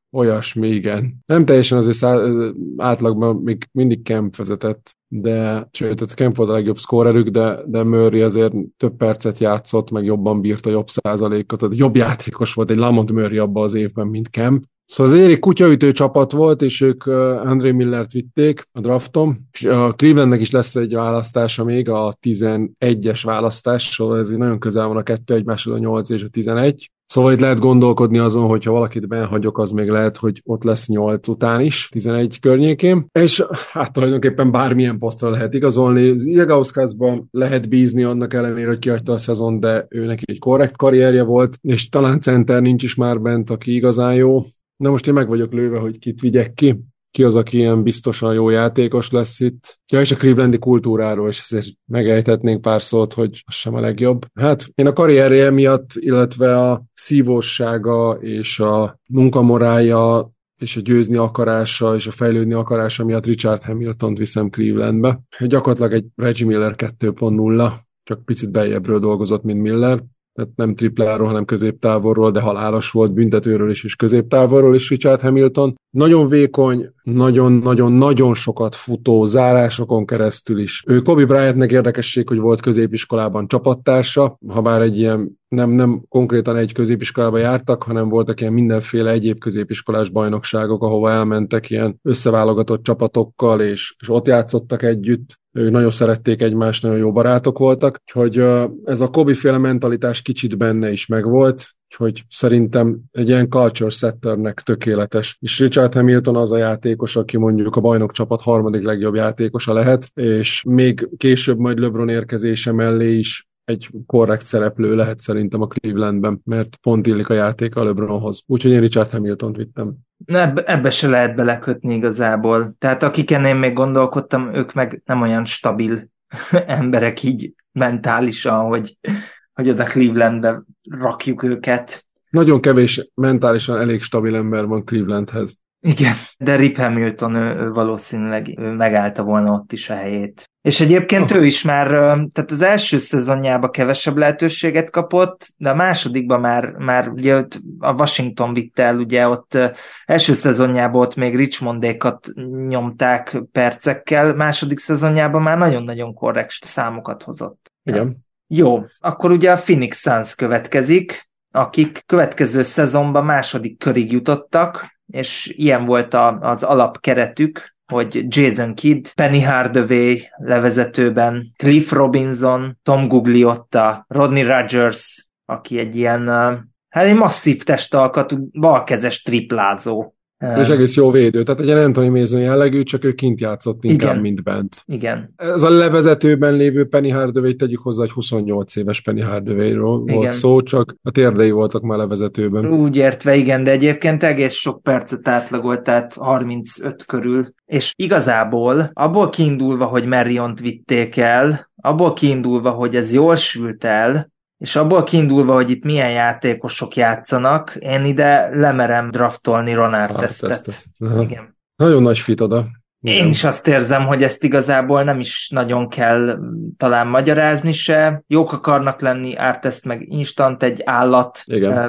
Olyasmi, igen. Nem teljesen azért átlagban még mindig Kemp vezetett, de sőt, a Kemp volt a legjobb szkórerük, de Murray azért több percet játszott, meg jobban bírta jobb százalékot, tehát jobb játékos volt egy Lamont Murray abban az évben, mint Kemp. Szóval ez egy kutyaütő csapat volt, és ők Andre Millert vitték a drafton, és a Clevelandnek is lesz egy választása még, a 11-es választás, szóval ez nagyon közel van a 2 egymáshoz, a 8 és a 11. Szóval itt lehet gondolkodni azon, hogyha valakit benhagyok, az még lehet, hogy ott lesz 8 után is, 11 környékén. És hát tulajdonképpen bármilyen posztra lehet igazolni. Az Ilgauskas-ban lehet bízni annak ellenére, hogy kihagyta a szezon, de ő neki egy korrekt karrierje volt, és talán center nincs is már bent, aki igazán jó. Na most én meg vagyok lőve, hogy kit vigyek ki. Ki az, aki ilyen biztosan jó játékos lesz itt. Ja, és a clevelandi kultúráról is ezért megejthetnénk pár szót, hogy az sem a legjobb. Hát én a karrierje miatt, illetve a szívóssága és a munkamorálja és a győzni akarása és a fejlődni akarása miatt Richard Hamiltont viszem Clevelandbe. Gyakorlatilag egy Reggie Miller 2.0, csak picit beljebbről dolgozott, mint Miller. Tehát nem tripláról, hanem középtávolról, de halálos volt büntetőről is, és középtávolról is Richard Hamilton. Nagyon vékony, nagyon-nagyon sokat futó, zárásokon keresztül is. Ő Kobe Bryantnek érdekesség, hogy volt középiskolában csapattársa, ha bár egy ilyen nem konkrétan egy középiskolában jártak, hanem voltak ilyen mindenféle egyéb középiskolás bajnokságok, ahova elmentek ilyen összeválogatott csapatokkal, és ott játszottak együtt. Ők nagyon szerették egymást, nagyon jó barátok voltak, úgyhogy ez a Kobe-féle mentalitás kicsit benne is megvolt, úgyhogy szerintem egy ilyen culture setternek tökéletes. És Richard Hamilton az a játékos, aki mondjuk a bajnokcsapat harmadik legjobb játékosa lehet, és még később majd LeBron érkezése mellé is egy korrekt szereplő lehet szerintem a Clevelandben, mert pont illik a játék a LeBronhoz. Úgyhogy én Richard Hamiltont vittem. Ebbe se lehet belekötni igazából. Tehát akiken én még gondolkodtam, ők meg nem olyan stabil emberek így mentálisan, hogy oda Clevelandbe rakjuk őket. Nagyon kevés mentálisan elég stabil ember van Clevelandhez. Igen, de Rip Hamilton ő valószínűleg megállta volna ott is a helyét. És egyébként ő is már, tehát az első szezonjában kevesebb lehetőséget kapott, de a másodikban már ugye a Washington vitte el, ugye ott első szezonjában ott még Richmondékat nyomták percekkel, második szezonjában már nagyon-nagyon korrekt számokat hozott. Igen. Jó, akkor ugye a Phoenix Suns következik, akik következő szezonban második körig jutottak, és ilyen volt az alapkeretük, hogy Jason Kidd, Penny Hardaway levezetőben, Cliff Robinson, Tom Gugliotta, Rodney Rogers, aki egy ilyen egy masszív testalkatú, balkezes triplázó. És egész jó védő. Tehát egy ilyen Anthony Mason jellegű, csak ő kint játszott inkább, mint bent. Igen. Ez a levezetőben lévő Penny Hardaway, tegyük hozzá, hogy 28 éves Penny Hardaway-ról volt szó, csak a térdei voltak már levezetőben. Úgy értve, igen, de egyébként egész sok percet átlagolt, tehát 35 körül. És igazából abból kiindulva, hogy Mariont vitték el, abból kiindulva, hogy ez jól sült el, és abból kiindulva, hogy itt milyen játékosok játszanak, én ide lemerem draftolni Ron Artestet. Igen. Nagyon nagy fit oda. Én is azt érzem, hogy ezt igazából nem is nagyon kell talán magyarázni se. Jók akarnak lenni, Artest meg instant egy állat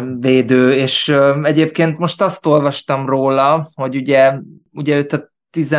védő, és egyébként most azt olvastam róla, hogy ugye őt a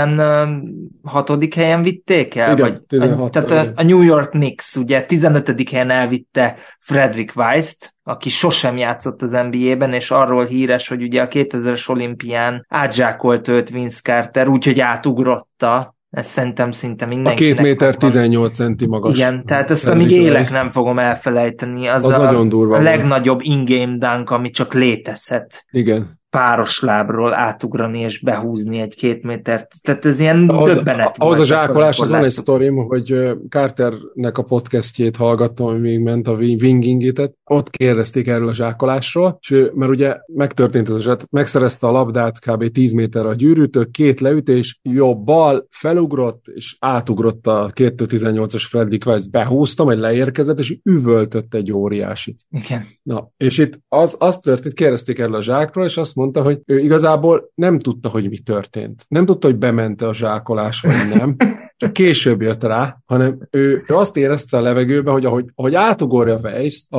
16. helyen vitték el? Igen, 16. Tehát a New York Knicks ugye 15. helyen elvitte Frederick Weist, aki sosem játszott az NBA-ben, és arról híres, hogy ugye a 2000-es olimpián átzsákolt őt Vince Carter, úgyhogy átugrotta. Ez szerintem szinte mindenkinek. A 2 méter 18 centi magas. Igen, tehát ezt amíg élek nem fogom elfelejteni. Az nagyon durva a legnagyobb in-game dunk, ami csak létezhet. Igen. Páros lábról átugrani és behúzni egy 2 métert. Tehát ez ilyen döbbenet. Ahhoz a zsákolás, az van egy sztorim, hogy Carternek a podcastjét hallgattam, ami még ment a Winging-et. Ott kérdezték erről a zsákolásról, és mert ugye megtörtént ez a zsát, megszerezte a labdát kb. 10 méterre a gyűrűtől, 2 leütés, jobb-bal, felugrott, és átugrott a 2-18-as Frederick Weist, behúzta, majd leérkezett, és üvöltött egy óriásit. Igen. Na, és itt az történt, kérdezték erről a zsákról, és azt mondta, hogy ő igazából nem tudta, hogy mi történt. Nem tudta, hogy bemente a zsákolás, vagy nem. Csak később jött rá, hanem ő azt érezte a levegőbe, hogy ahogy átugorja Weist, az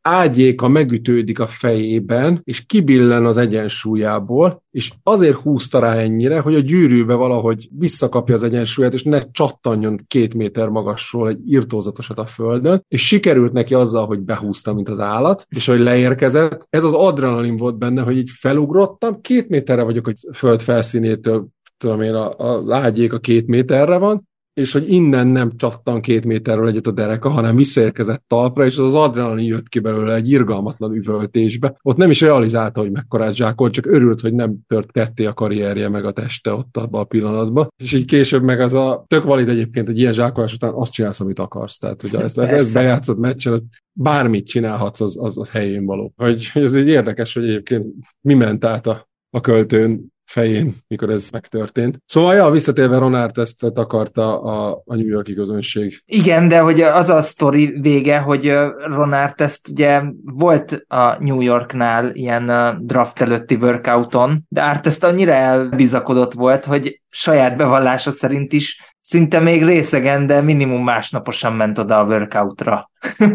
ágyéka megütődik a fejében, és kibillen az egyensúlyából, és azért húzta rá ennyire, hogy a gyűrűbe valahogy visszakapja az egyensúlyát, és ne csattanjon 2 méter magasról egy irtózatosat a földön, és sikerült neki azzal, hogy behúzta, mint az állat, és hogy leérkezett. Ez az adrenalin volt benne, hogy így felugrottam, 2 méterre vagyok a föld felszínétől, tudom én, a ágyéka 2 méterre van, és hogy innen nem csattan 2 méterről egyet a dereka, hanem visszaérkezett talpra, és az adrenalin jött ki belőle egy irgalmatlan üvöltésbe. Ott nem is realizálta, hogy mekkorát zsákolt, csak örült, hogy nem tört ketté a karrierje meg a teste ott abban a pillanatban. És így később meg az a tök valid egyébként, egy ilyen zsákolás után azt csinálsz, amit akarsz. Tehát, hogy ezt bejátszott meccsen, bármit csinálhatsz, az helyén való. Hogy ez így érdekes, hogy egyébként mi ment át a költőn fején, mikor ez megtörtént. Szóval, visszatérve Ron Artestet akarta a New York-i közönség. Igen, de hogy az a sztori vége, hogy Ron Artest ugye volt a New Yorknál ilyen draft előtti workouton, de Artest annyira elbizakodott volt, hogy saját bevallása szerint is szinte még részegen, de minimum másnaposan ment oda a workoutra.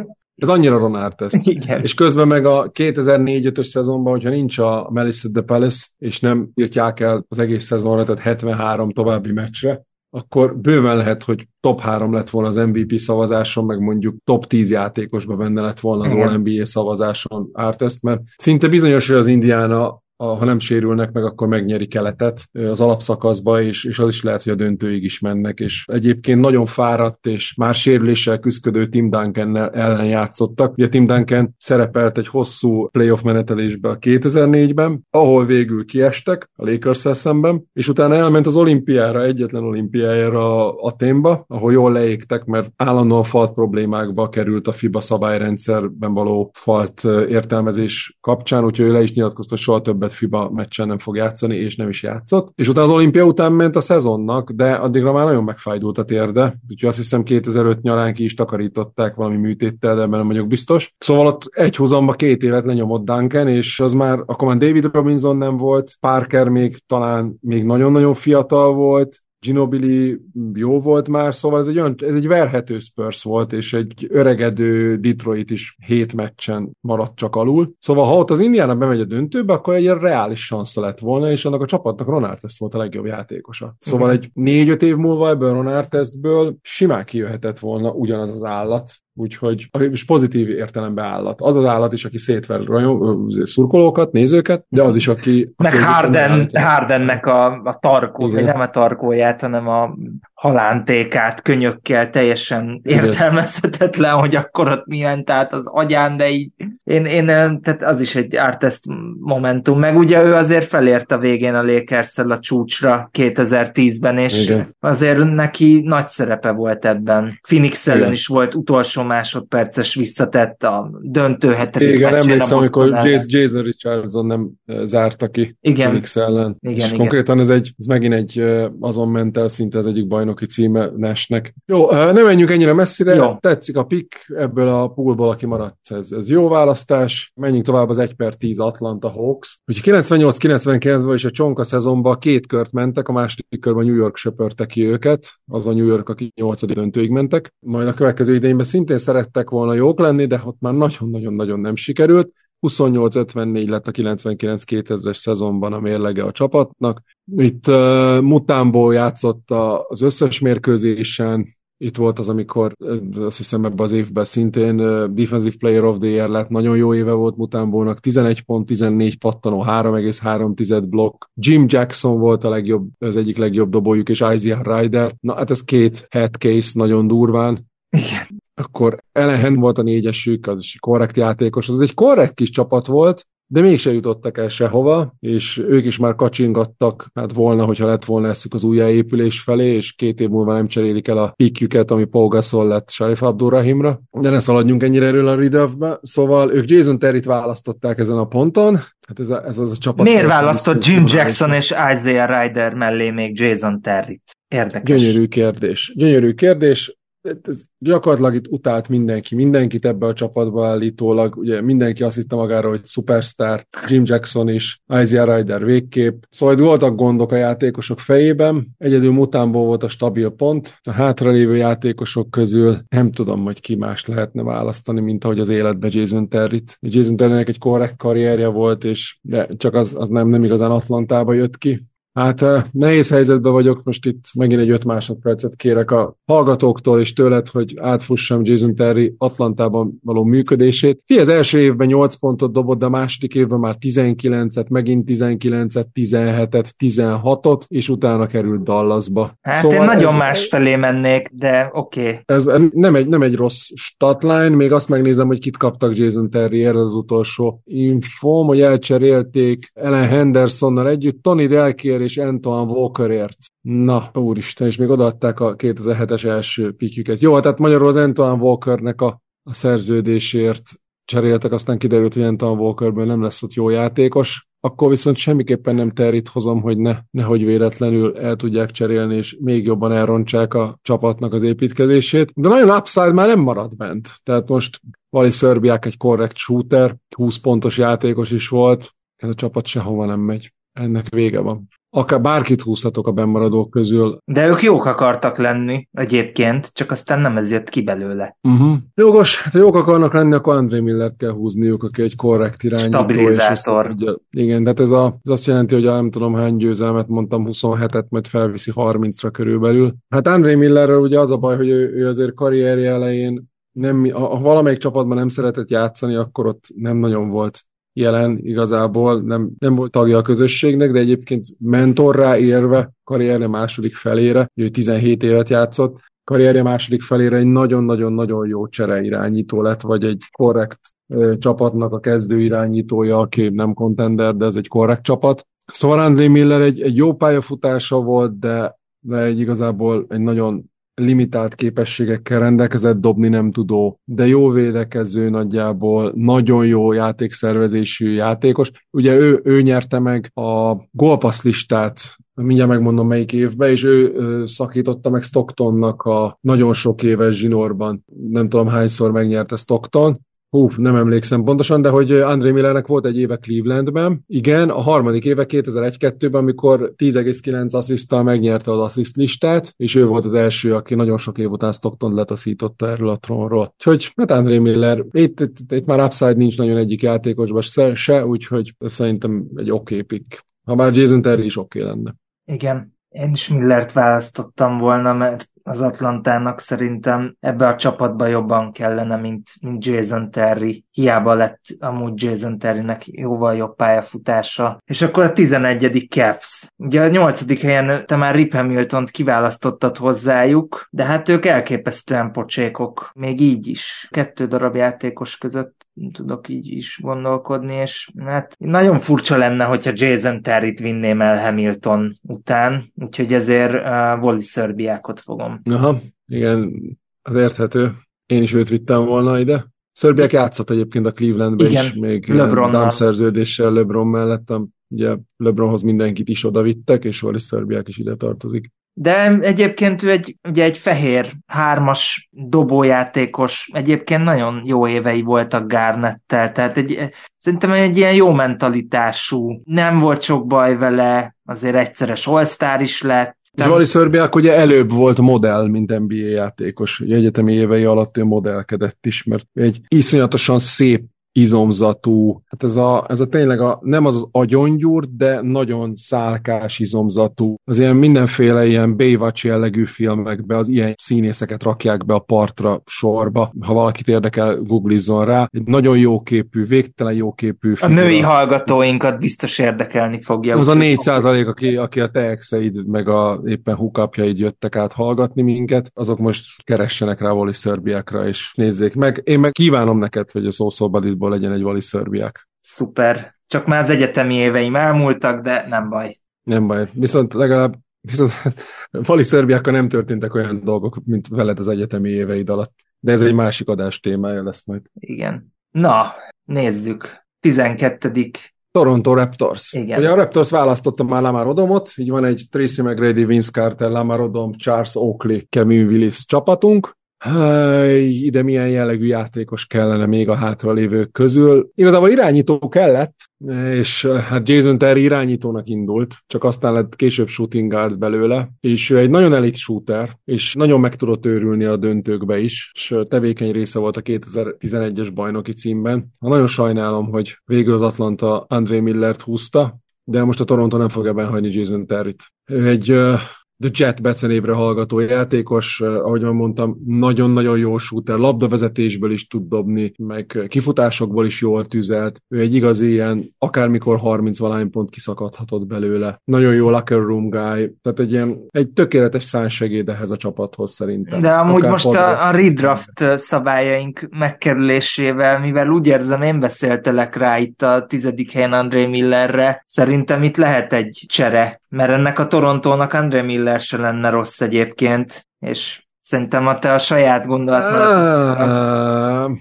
Ez annyira Ron Artest. Igen. És közben meg a 2004-5-ös szezonban, hogyha nincs a Melissa the Palace, és nem írtják el az egész szezonra, tehát 73 további meccsre, akkor bőven lehet, hogy top 3 lett volna az MVP szavazáson, meg mondjuk top 10 játékosban benne lett volna az All-NBA szavazáson Artest, mert szinte bizonyos, hogy az Indiana, ha nem sérülnek meg, akkor megnyeri Keletet az alapszakaszba, és az is lehet, hogy a döntőig is mennek, és egyébként nagyon fáradt, és már sérüléssel küzdködő Tim Duncan ellen játszottak. Ugye Tim Duncan szerepelt egy hosszú playoff menetelésbe a 2004-ben, ahol végül kiestek a Lakers-szel szemben, és utána elment az olimpiára, egyetlen olimpiájára Athénba, ahol jól leégtek, mert állandóan falt problémákba került a FIBA szabályrendszerben való falt értelmezés kapcsán, úgyhogy ő le is nyilatkozta, hogy soha többet FIBA meccsen nem fog játszani, és nem is játszott. És utána az olimpia után ment a szezonnak, de addigra már nagyon megfájdult a térde, úgyhogy azt hiszem 2005 nyarán ki is takarították valami műtéttel, de ebben nem vagyok biztos. Szóval ott egy húzamba 2 évet lenyomott Duncan, és az már, akkor már David Robinson nem volt, Parker még talán még nagyon-nagyon fiatal volt, Ginobili jó volt már, szóval ez egy verhető Spurs volt, és egy öregedő Detroit is 7 meccsen maradt csak alul. Szóval ha ott az Indiana bemegy a döntőbe, akkor egy reális sansza lett volna, és annak a csapatnak Ron Artest volt a legjobb játékosa. Szóval egy 4-5 év múlva ebből Ron Artestből simán kijöhetett volna ugyanaz az állat, úgyhogy és pozitív értelemben állat. Az állat is, aki szétver szurkolókat, nézőket, de az is, aki meg Hardennek a tarkó, vagy nem a tarkóját, hanem a halántékát könyökkel teljesen értelmezhetetlen, hogy akkor ott milyen, tehát az agyán, de így tehát az is egy Artest momentum, meg ugye ő azért felért a végén a Lakers-szel a csúcsra 2010-ben, és igen, azért neki nagy szerepe volt ebben. Phoenix ellen is volt utolsó másodperces visszatett a döntő hetedik meccsen. Igen, emlékszem, amikor Jason Richardson nem zárta ki Phoenix ellen. Igen, konkrétan ez megint azon ment el szinte az egyik bajnoki címe Nashnek. Jó, nem menjünk ennyire messzire. Jó. Tetszik a pick ebből a poolból, aki maradt. Ez jó választás. Menjünk tovább az 1/10 Atlanta Hawks. Úgyhogy 98-99-ben és a csonka szezonban 2 kört mentek, a második körben New York söpörte ki őket. Az a New York, aki 8. döntőig mentek. Majd a következő idényben szintén szerettek volna jók lenni, de ott már nagyon-nagyon-nagyon nem sikerült. 28-54 lett a 99-2000-es szezonban a mérlege a csapatnak. Itt Mutombo játszott az összes mérkőzésen, itt volt az, amikor azt hiszem ebben az évben szintén Defensive Player of the Year lett, nagyon jó éve volt Mutombónak, 11 pont, 14 pattanó, 3,3 blokk. Jim Jackson volt az egyik legjobb dobójuk, és Isaiah Ryder. Na hát ez 2 head case nagyon durván. Igen. Akkor Ellen volt a 4-esük, az is korrekt játékos, az egy korrekt kis csapat volt, de mégse jutottak el sehova, és ők is már kacsingattak, hát volna, hogyha lett volna eszük az újjáépülés felé, és 2 év múlva nem cserélik el a pickjüket, ami Pau Gasol lett Sharif Abdul-Rahimra. De ne szaladjunk ennyire erről a redraftbe. Szóval ők Jason Terryt választották ezen a ponton. Hát ez az a csapat. Miért választott Jim Jackson és Isaiah Ryder mellé még Jason Terryt? Érdekes. Gyönyörű kérdés. ez gyakorlatilag itt utált mindenkit ebbe a csapatba állítólag, ugye mindenki azt hitte magára, hogy szupersztár, Jim Jackson is, Isaiah Ryder végképp, szóval voltak gondok a játékosok fejében, egyedül Mutombo volt a stabil pont, a hátralévő játékosok közül nem tudom, hogy ki más lehetne választani, mint ahogy az életbe Jason Terryt. Jason Terrynek egy korrekt karrierje volt, de csak az nem igazán Atlantába jött ki. Hát nehéz helyzetben vagyok, most itt megint egy 5 másodpercet kérek a hallgatóktól és tőled, hogy átfussam Jason Terry Atlantában való működését. Az első évben 8 pontot dobott, de a második évben már 19-et, megint 19-et, 17-et, 16-ot, és utána került Dallasba. Hát szóval én nagyon másfelé mennék, de oké. Ez nem egy rossz statline, még azt megnézem, hogy kit kaptak Jason Terryért, az utolsó infóm, hogy elcserélték Ellen Hendersonnal együtt, Tony Delkier és Antoine Walkerért. Na, úristen, és még odaadták a 2007-es első pikjüket. Jó, tehát magyarul az Antoine Walkernek a szerződésért cseréltek, aztán kiderült, hogy Antoine Walkerből nem lesz ott jó játékos, akkor viszont semmiképpen nem Terryt hozom, hogy nehogy véletlenül el tudják cserélni, és még jobban elrontsák a csapatnak az építkezését. De nagyon upside már nem marad bent. Tehát most Wally Szczerbiak egy korrekt shooter, 20 pontos játékos is volt, ez a csapat sehova nem megy. Ennek vége van. Akár bárkit húzhatok a bennmaradók közül. De ők jók akartak lenni egyébként, csak aztán nem ez jött ki belőle. Jogos, hát ha jók akarnak lenni, akkor André Millert kell húzniuk, aki egy korrekt irányító. Stabilizátor. Igen, tehát ez azt jelenti, hogy nem tudom hány győzelmet mondtam, 27-et, majd felviszi 30-ra körülbelül. Hát André Millerrel ugye az a baj, hogy ő azért karrierje elején ha valamelyik csapatban nem szeretett játszani, akkor ott nem nagyon volt jelen igazából, nem volt tagja a közösségnek, de egyébként mentorrá érve karrierje második felére, ő 17 évet játszott, karrierje második felére egy nagyon-nagyon-nagyon jó csereirányító lett, vagy egy korrekt csapatnak a kezdő irányítója, aki nem contender, de ez egy korrekt csapat. Szóval André Miller egy jó pályafutása volt, de igazából egy nagyon limitált képességekkel rendelkezett, dobni nem tudó, de jó védekező nagyjából, nagyon jó játékszervezésű játékos. Ugye ő nyerte meg a gólpassz listát, mindjárt megmondom melyik évben, és ő szakította meg Stocktonnak a nagyon sok éves zsinórban. Nem tudom hányszor megnyerte Stockton. Nem emlékszem pontosan, de hogy André Millernek volt egy éve Clevelandben. Igen, a harmadik éve 2001-2-ben, amikor 10,9 assziszttal megnyerte az assziszt listát, és ő volt az első, aki nagyon sok év után Stockton letaszította erről a trónról. Úgyhogy, hát André Miller, itt már upside nincs nagyon egyik játékosban se, úgyhogy ez szerintem egy oké pick. Ha bár Jason Terry is oké lenne. Igen, én is Millert választottam volna, mert az Atlantának szerintem ebbe a csapatba jobban kellene, mint Jason Terry. Hiába lett amúgy Jason Terrynek jóval jobb pályafutása. És akkor a 11. Cavs. Ugye a 8. helyen te már Rip Hamiltont kiválasztottad hozzájuk, de hát ők elképesztően pocsékok. Még így is. 2 darab játékos között tudok így is gondolkodni, és hát nagyon furcsa lenne, hogyha Jason Terryt vinném el Hamilton után, úgyhogy ezért Wally Szczerbiakot fogom. Aha, igen, az érthető. Én is őt vittem volna ide. Szczerbiak játszott egyébként a Clevelandben is, még dámszerződéssel LeBron mellett. Ugye LeBronhoz mindenkit is oda vittek, és Wally Szczerbiak is ide tartozik. De egyébként ő egy fehér 3-as dobójátékos, egyébként nagyon jó évei voltak Garnettel, tehát szerintem egy ilyen jó mentalitású, nem volt sok baj vele, azért egyszeres all-star is lett. És Wally Szczerbiak ugye előbb volt modell, mint NBA játékos. Ugye egyetemi évei alatt ő modellkedett is, mert egy iszonyatosan szép izomzatú, hát ez a tényleg nem az agyongyúrt, de nagyon szálkás izomzatú. Az ilyen mindenféle ilyen Baywatch jellegű filmekbe az ilyen színészeket rakják be a partra sorba. Ha valakit érdekel, googlizzon rá. Egy nagyon jóképű, végtelen jóképű figura. A női hallgatóinkat biztos érdekelni fogja. Az a 4%, aki a te exeid, meg éppen hookupjaid jöttek át hallgatni minket, azok most keressenek rá Wally Szczerbiakra, és nézzék meg. Én meg kívánom neked, hogy a szószóbaditból legyen egy Wally Szczerbiak. Szuper. Csak már az egyetemi éveim elmúltak, de nem baj. Nem baj. Viszont Wally Szczerbiakkal nem történtek olyan dolgok, mint veled az egyetemi éveid alatt. De ez egy másik adás témája lesz majd. Igen. Na, nézzük. 12. Toronto Raptors. Igen. Ugye a Raptors választotta már Lamar Odomot, így van egy Tracy McGrady, Vince Carter, Lamar Odom, Charles Oakley, Kevin Willis csapatunk. Ide milyen jellegű játékos kellene még a hátralévők közül. Igazából irányító kellett, és hát Jason Terry irányítónak indult, csak aztán lett később shooting guard belőle, és ő egy nagyon elit shooter, és nagyon meg tudott őrülni a döntőkbe is, és tevékeny része volt a 2011-es bajnoki címben. Nagyon sajnálom, hogy végül az Atlanta Andre Millert húzta, de most a Toronto nem fog ebben hagyni Jason Terryt. Ő egy The Jet becenévre hallgató játékos, ahogy mondtam, nagyon-nagyon jó shooter, labdavezetésből is tud dobni, meg kifutásokból is jól tüzelt. Ő egy igazi ilyen, akármikor 30-valány pont kiszakadhatott belőle. Nagyon jó locker room guy, tehát egy tökéletes szánsegéd ehhez a csapathoz szerintem. De amúgy akár most a redraft szabályaink megkerülésével, mivel úgy érzem, én beszéltelek rá itt a 10. helyen Andre Millerre, szerintem itt lehet egy csere, mert ennek a Torontónak Andre Miller se lenne rossz egyébként, és szerintem a te a saját gondolatmenetet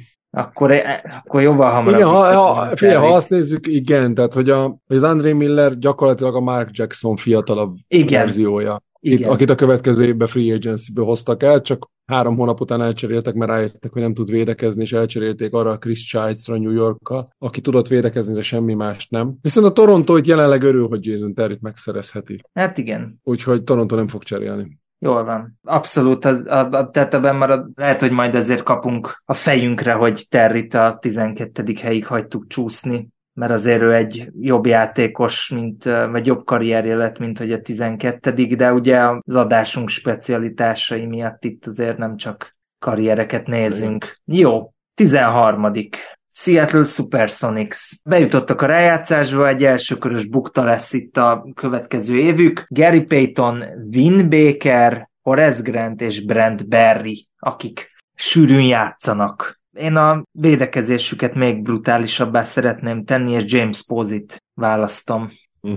akkor jóval hamarabb. Igen, ha azt nézzük, igen, tehát hogy az Andre Miller gyakorlatilag a Mark Jackson fiatalabb verziója. Akit a következő évben free agency-ből hoztak el, csak 3 hónap után elcseréltek, mert rájöttek, hogy nem tud védekezni, és elcserélték arra a Chris Childs-ra New Yorkkal, aki tudott védekezni, de semmi más nem. Viszont a Toronto itt jelenleg örül, hogy Jason Terryt megszerezheti. Hát igen. Úgyhogy Toronto nem fog cserélni. Jól van. Abszolút, tehát ebben marad, lehet, hogy majd ezért kapunk a fejünkre, hogy Terryt a 12. helyig hagytuk csúszni, mert azért ő egy jobb játékos, vagy jobb karrierje lett, mint hogy a 12., de ugye az adásunk specialitásai miatt itt azért nem csak karriereket nézünk. Jó, 13. Seattle Supersonics. Bejutottak a rájátszásba, egy elsőkörös bukta lesz itt a következő évük. Gary Payton, Vin Baker, Horace Grant és Brent Barry, akik sűrűn játszanak. Én a védekezésüket még brutálisabbá szeretném tenni, és James Posey-t választom.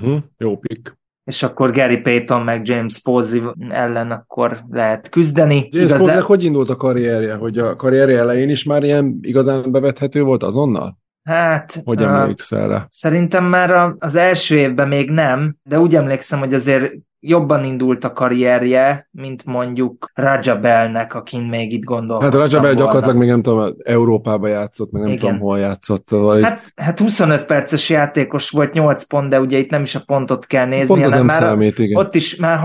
Jó pick. És akkor Gary Payton meg James Posey ellen akkor lehet küzdeni. James Posey hogy indult a karrierje? Hogy a karrierje elején is már ilyen igazán bevethető volt azonnal? Hát... Hogy emlékszel rá? Szerintem már az első évben még nem, de úgy emlékszem, hogy azért jobban indult a karrierje, mint mondjuk Raja Bellnek, akin még itt gondolkodtam. Hát Raja Bell gyakorlatilag még nem tudom, Európába játszott, meg nem tudom, hol játszott. Vagy... Hát 25 perces játékos volt, 8 pont, de ugye itt nem is a pontot kell nézni. Pont az nem számít, igen. Ott is már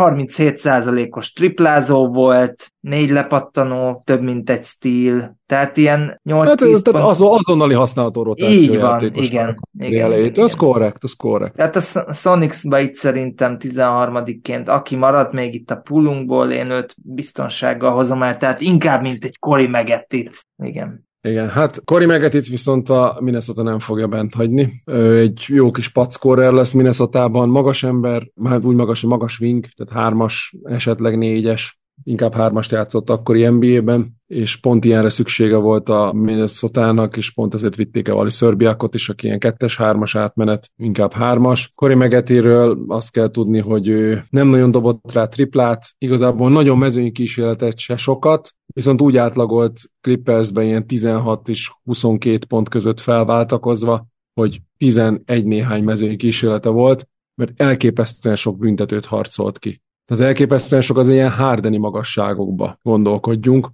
37%-os triplázó volt, 4 lepattanó, több mint egy steal, tehát ilyen 8-10 tehát azonnali használható rotáció így van, játékos. Igen. Az korrekt. Tehát a Sonics-ba itt szerintem 13-ként, aki maradt még itt a poolunkból, én őt biztonsággal hozom el, tehát inkább, mint egy Corey Maggettit. Igen, hát Corey Maggettit viszont a Minnesota nem fogja bent hagyni. Egy jó kis packórer lesz Minnesotában, magas ember, hát úgy magas wing, tehát 3-as, esetleg 4-es, inkább 3-ast játszott akkori NBA-ben, és pont ilyenre szüksége volt a Minnesotának, és pont ezért vitték el Vali Szörbiákot is, aki ilyen 2-3-as átmenet, inkább 3-as. Corey Maggettiről azt kell tudni, hogy ő nem nagyon dobott rá triplát, igazából nagyon mezőny kísérletet se sokat, viszont úgy átlagolt Clippersben ilyen 16 és 22 pont között felváltakozva, hogy 11 néhány mezőny kísérlete volt, mert elképesztően sok büntetőt harcolt ki. Az elképesztően sok az ilyen Hardeni magasságokba gondolkodjunk.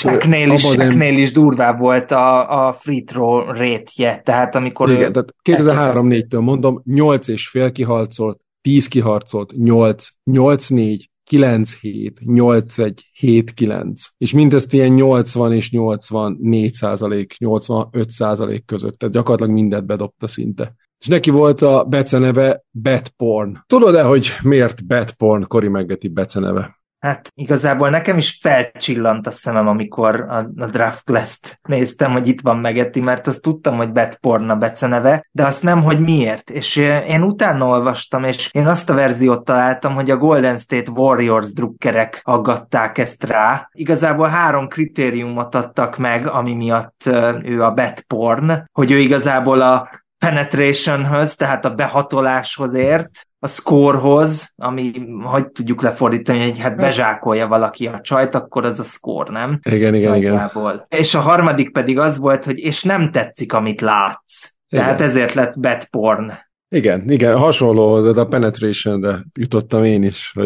Shaqnél is durvább volt a free throw rate-je, tehát amikor... Igen, tehát 2003-4-től mondom, 8,5 kiharcolt, 10 kiharcolt, 8, 8-4, 9-7, 8-1, 7-9. És mindezt ilyen 80 és 84%, 85% között, tehát gyakorlatilag mindent bedobta szinte. És neki volt a beceneve Betporn. Tudod-e, hogy miért Betporn Corey Maggetti beceneve? Hát igazából nekem is felcsillant a szemem, amikor a draft class-t néztem, hogy itt van Maggetti, mert azt tudtam, hogy Betporn a beceneve, de azt nem, hogy miért. És én utána olvastam, és én azt a verziót találtam, hogy a Golden State Warriors drukkerek aggatták ezt rá. Igazából 3 kritériumot adtak meg, ami miatt ő a Betporn, hogy ő igazából a penetrationhöz, tehát a behatoláshoz ért, a scorehoz, ami, hogy tudjuk lefordítani, hogy hát bezsákolja valaki a csajt, akkor az a score, nem? Igen. És a harmadik pedig az volt, hogy és nem tetszik, amit látsz. Tehát ezért lett Betporn. Igen, hasonló, de a penetrationre jutottam én is, hogy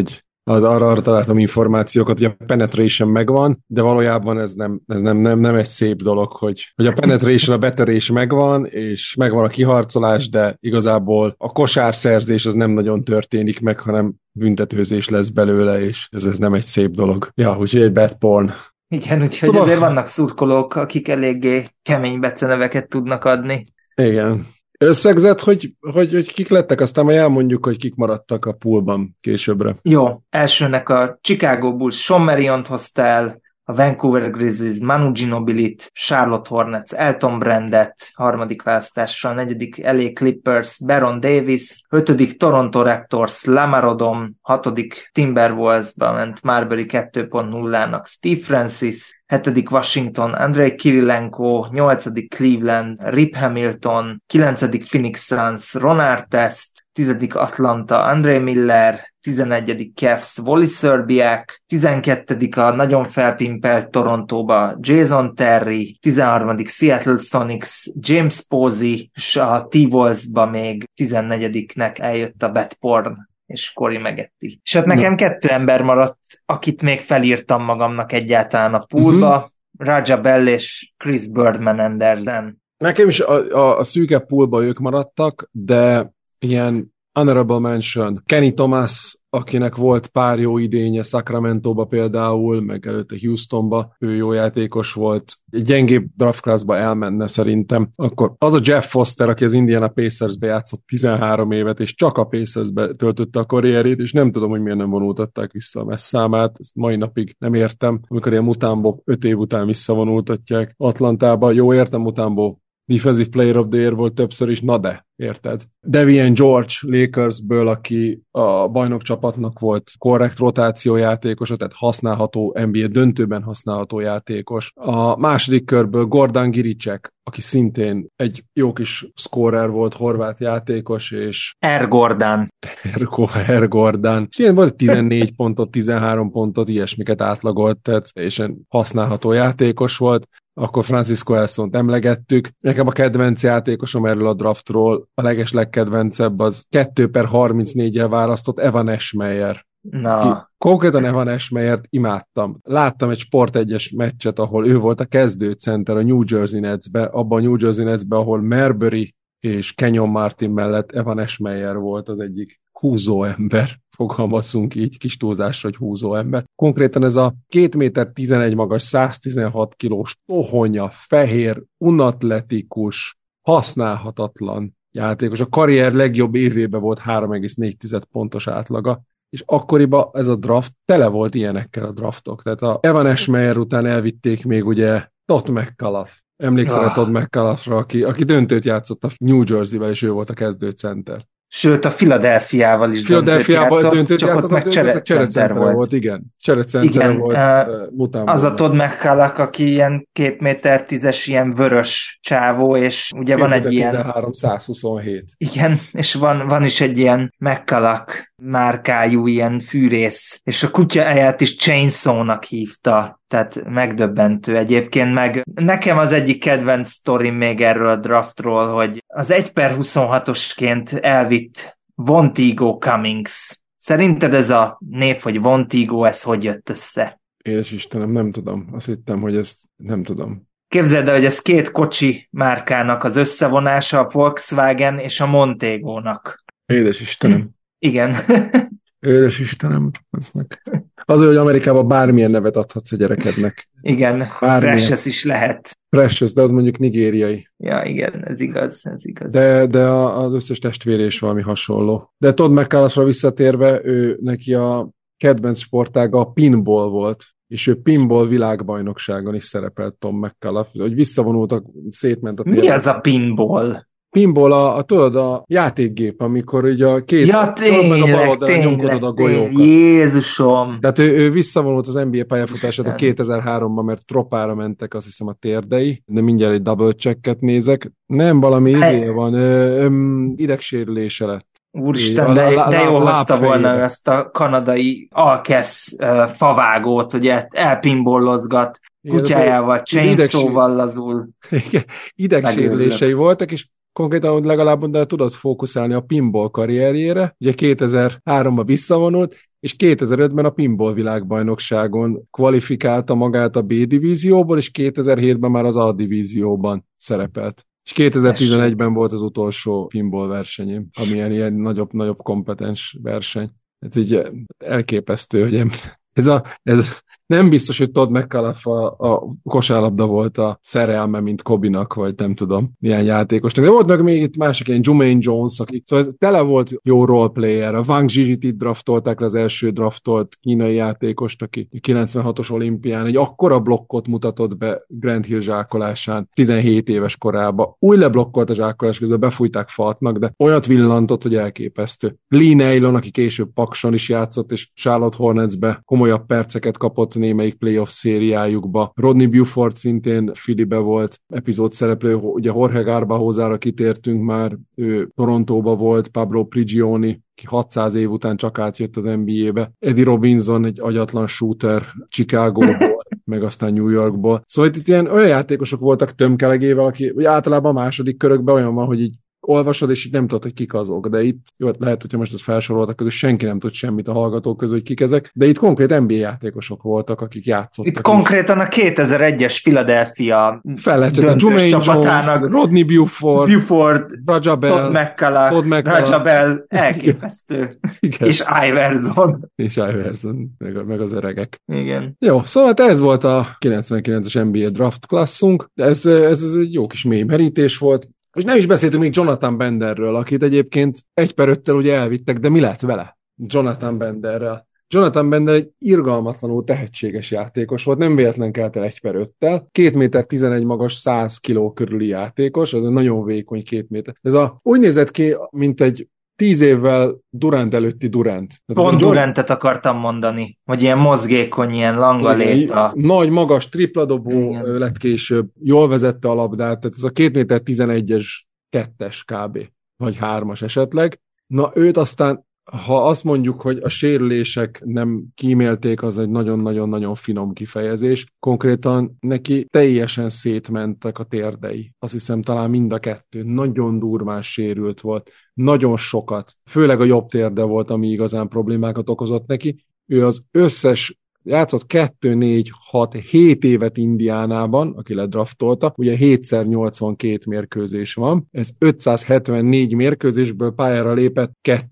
arra találtam információkat, hogy a penetration megvan, de valójában ez nem egy szép dolog, hogy a penetration, a betörés megvan, és megvan a kiharcolás, de igazából a kosárszerzés az nem nagyon történik meg, hanem büntetőzés lesz belőle, és ez nem egy szép dolog. Ja, úgyhogy egy bad porn. Igen, úgyhogy azért vannak szurkolók, akik eléggé kemény beceneveket tudnak adni. Igen. Összegzett, hogy kik lettek, aztán majd elmondjuk, hogy kik maradtak a poolban későbbre. Jó, elsőnek a Chicago Bulls Sean Mariont hozta el, a Vancouver Grizzlies Manu Ginobilit, Charlotte Hornets Elton Brandet, harmadik választással, negyedik LA Clippers Baron Davis, ötödik Toronto Raptors Lamar Odom, hatodik Timberwolvesba ment Marbury 2.0-nak Steve Francis, hetedik Washington Andrei Kirilenko, nyolcadik Cleveland Rip Hamilton, kilencedik Phoenix Suns Ron Artest, 10. Atlanta Andre Miller, 11. Cavs Wally Szczerbiak, 12. a nagyon felpimpelt Torontóba Jason Terry, 13. Seattle Sonics James Posey, és a T-Wolvesba még 14-nek eljött a Bad Porn és Corey Maggette. És hát nekem 2 ember maradt, akit még felírtam magamnak egyáltalán a poolba, Raja Bell és Chris Birdman Anderson. Nekem is a szűke poolba ők maradtak, de ilyen honorable mention, Kenny Thomas, akinek volt pár jó idénye Sacramento-ba például, meg előtte Houstonba, ő jó játékos volt, egy gyengébb draft classba elmenne szerintem, akkor az a Jeff Foster, aki az Indiana Pacersbe játszott 13 évet, és csak a Pacersbe töltötte a karrierét, és nem tudom, hogy miért nem vonultatták vissza a messzámát, ezt mai napig nem értem, amikor ilyen Mutombo 5 év után visszavonultatják Atlantába, jó értem, Mutombo Defensive Player of the Year volt többször is, na de, érted? Devian George Lakersből, aki a bajnokcsapatnak volt korrekt rotációjátékos, tehát használható, NBA döntőben használható játékos. A második körből Gordon Giricek, aki szintén egy jó kis scorer volt, horvát játékos, és... R. Gordon. R. Gordon. És ilyen volt 14 pontot, 13 pontot, ilyesmiket átlagolt, tehát és használható játékos volt. Akkor Francisco Elsont emlegettük. Nekem a kedvenc játékosom erről a draftról, a legkedvencebb az 2/34-jel választott Evan Eschmeyer. Konkrétan Evan Eschmeyert imádtam. Láttam egy Sport 1-es meccset, ahol ő volt a kezdőcenter a New Jersey Netsbe, abban a New Jersey Netsbe, ahol Marbury és Kenyon Martin mellett Evan Eschmeyer volt az egyik húzó ember. Fogalmazzunk így, kis túlzásra, hogy húzó ember. Konkrétan ez a 2 méter 11 magas, 116 kilós, tohonya, fehér, unatletikus, használhatatlan játékos. A karrier legjobb évében volt 3,4 pontos átlaga, és akkoriban ez a draft tele volt ilyenekkel a draftok. Tehát a Evan Eschmeyer után elvitték még ugye Todd McCullough. Emlékszel Todd McCulloughra, aki döntőt játszott a New Jersey-vel, és ő volt a kezdőcenter. Sőt, a Philadelphiával is döntőt játszott, csak ott meg cserecenter volt. Igen, cserecenter volt. Az a Todd McCullough, aki ilyen 2 méter 10-es ilyen vörös csávó, és ugye van egy ilyen... 13-127. Igen, és van is egy ilyen McCullough márkájú ilyen fűrész, és a kutyáját is Chainsaw-nak hívta, tehát megdöbbentő egyébként, meg nekem az egyik kedvenc sztorim még erről a draftról, hogy az 1/26-osként elvitt Vontigo Cummings. Szerinted ez a név, hogy Vontigo, ez hogy jött össze? Édes Istenem, nem tudom. Azt hittem, hogy ezt nem tudom. Képzeld el, hogy ez 2 kocsi márkának az összevonása, a Volkswagen és a Montego-nak. Édes Istenem. Igen. Édes Istenem. Azért, hogy Amerikában bármilyen nevet adhatsz a gyerekednek. Igen, Precious is lehet. Precious, de az mondjuk nigériai. Ja, igen, ez igaz. De az összes testvére is valami hasonló. De Todd McCullough-ra visszatérve, neki a kedvenc sportága a pinball volt, és ő pinball világbajnokságon is szerepelt Tom McCullough, hogy visszavonultak, szétment a térben. Mi az a pinball? Pinball, tudod, a játékgép, amikor ugye a két meg a bal oldalon nyomkodod a golyókat. Jézusom! Tehát ő visszavonult az NBA pályafutását a 2003-ban, mert tropára mentek, azt hiszem, a térdei, de mindjárt egy double checket nézek. Nem valami van, idegsérülése lett. Úristen, de jól hozta volna ezt a kanadai alkesz favágót, hogy elpinbollozgat, kutyájával, chainsaw-val lazul. Idegsérülései voltak, és konkrétan, hogy legalább de tudott fókuszálni a pinball karrierjére. Ugye 2003-ban visszavonult, és 2005-ben a pinball világbajnokságon kvalifikálta magát a B divízióból, és 2007-ben már az A divízióban szerepelt. És 2011-ben volt az utolsó pinball versenyém, ami ilyen nagyobb kompetens verseny. Ez így elképesztő, hogy ez nem biztos, hogy Todd McAuliffe a kosárlabda volt a szerelme, mint Kobinak, vagy nem tudom, milyen játékosnak. De volt meg még itt másik, ilyen Jumaine Jones, akik, szóval ez tele volt jó roleplayer. A Wang Zhizhit itt draftolták le, az első draftolt kínai játékost, aki 96-os olimpián egy akkora blokkot mutatott be Grant Hill zsákolásán 17 éves korában. Új leblokkolt a zsákolás közben, befújták faltnak, de olyat villantott, hogy elképesztő. Lee Nailon, aki később Pakson is játszott, és Charlotte Hornetsbe komolyabb perceket kapott némelyik playoff szériájukba. Rodney Buford szintén Phillybe volt epizód szereplő, ugye Jorge Garbajosára kitértünk már, ő Torontóba volt, Pablo Prigioni, ki 600 év után csak átjött az NBA-be. Eddie Robinson, egy agyatlan shooter Chicagóból, meg aztán New Yorkból. Szóval itt ilyen olyan játékosok voltak tömkelegével, aki általában a második körökben olyan van, hogy így olvasod, és így nem tudod, hogy kik azok. De itt, jó, lehet, hogyha most ezt felsoroltak közül, senki nem tud semmit a hallgatók közül, hogy kik ezek, de itt konkrét NBA játékosok voltak, akik játszottak. Itt konkrétan a 2001-es Philadelphia döntős csapatának Jones, Rodney Buford, Raja Bell, Todd McCullough, Raja Bell, elképesztő. És Iverson. És Iverson, meg az öregek. Igen. Jó, szóval ez volt a 99-es NBA draft klasszunk. Ez egy jó kis mély merítés volt. És nem is beszéltünk még Jonathan Benderről, akit egyébként 1/5-tel ugye elvittek, de mi lett vele? Jonathan Benderrel. Jonathan Bender egy irgalmatlanul tehetséges játékos volt, nem véletlen kelt el 1/5-tel. 2,11 méter magas, 100 kiló körüli játékos, ez nagyon vékony 2 méter. Ez úgy nézett ki, mint egy 10 évvel Durant előtti Durant. Pont Durantet akartam mondani, hogy ilyen mozgékony, ilyen langaléta. Nagy, magas, tripladobó lett később, jól vezette a labdát, tehát ez a 2,11 méteres 2-es kb. Vagy 3-as esetleg. Na őt aztán, ha azt mondjuk, hogy a sérülések nem kímélték, az egy nagyon-nagyon-nagyon finom kifejezés. Konkrétan neki teljesen szétmentek a térdei. Azt hiszem talán mind a kettő. Nagyon durván sérült volt. Nagyon sokat. Főleg a jobb térde volt, ami igazán problémákat okozott neki. Ő az összes játszott 2, 4, 6, 7 évet Indiánában, aki ledraftolta, ugye 7x82 mérkőzés van, ez 574 mérkőzésből pályára lépett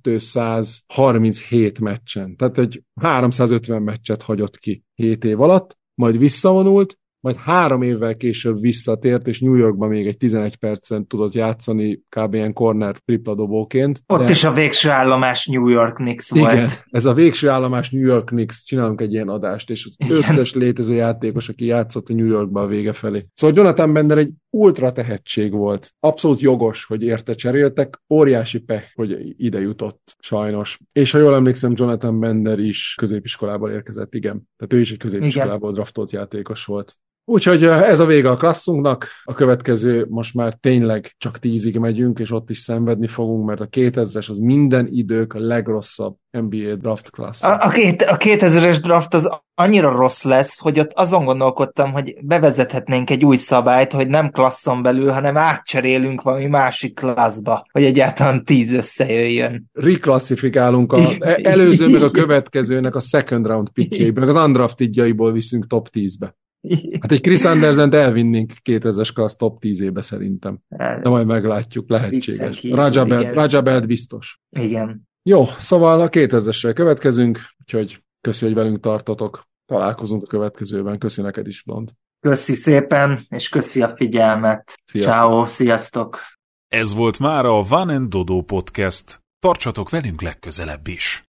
237 meccsen, tehát egy 350 meccset hagyott ki 7 év alatt, majd visszavonult, majd 3 évvel később visszatért, és New Yorkban még egy 11 percen tudott játszani kb. Ilyen corner tripladobóként. Ott is a végső állomás New York Knicks volt. Igen, ez a végső állomás New York Knicks, csinálunk egy ilyen adást, és az összes létező játékos, aki játszott a New Yorkba a vége felé. Szóval Jonathan Bender egy ultra tehetség volt. Abszolút jogos, hogy érte cseréltek, óriási pech, hogy ide jutott sajnos. És ha jól emlékszem, Jonathan Bender is középiskolából érkezett, igen. Tehát ő is egy középiskolából draftolt játékos volt. Úgyhogy ez a vége a klasszunknak, a következő most már tényleg csak 10-ig megyünk, és ott is szenvedni fogunk, mert a 2000-es az minden idők a legrosszabb NBA draft klassz. A 2000-es draft az annyira rossz lesz, hogy ott azon gondolkodtam, hogy bevezethetnénk egy új szabályt, hogy nem klasszon belül, hanem átcserélünk valami másik klasszba, hogy egyáltalán 10 összejöjjön. Reklasszifikálunk az előző meg a következőnek a second round pickjeiben, meg az undraftedjaiból viszünk top 10-be. Hát egy Chris Andersent elvinnénk 2000-es klassz top 10-ébe szerintem. De majd meglátjuk, lehetséges. Raja Belt biztos. Igen. Jó, szóval a 2000-essel következünk, úgyhogy köszi, hogy velünk tartotok. Találkozunk a következőben. Köszi neked is, Blond. Köszi szépen, és köszi a figyelmet. Ciao, sziasztok. Ez volt már a Van & Dodo Podcast. Tartsatok velünk legközelebb is.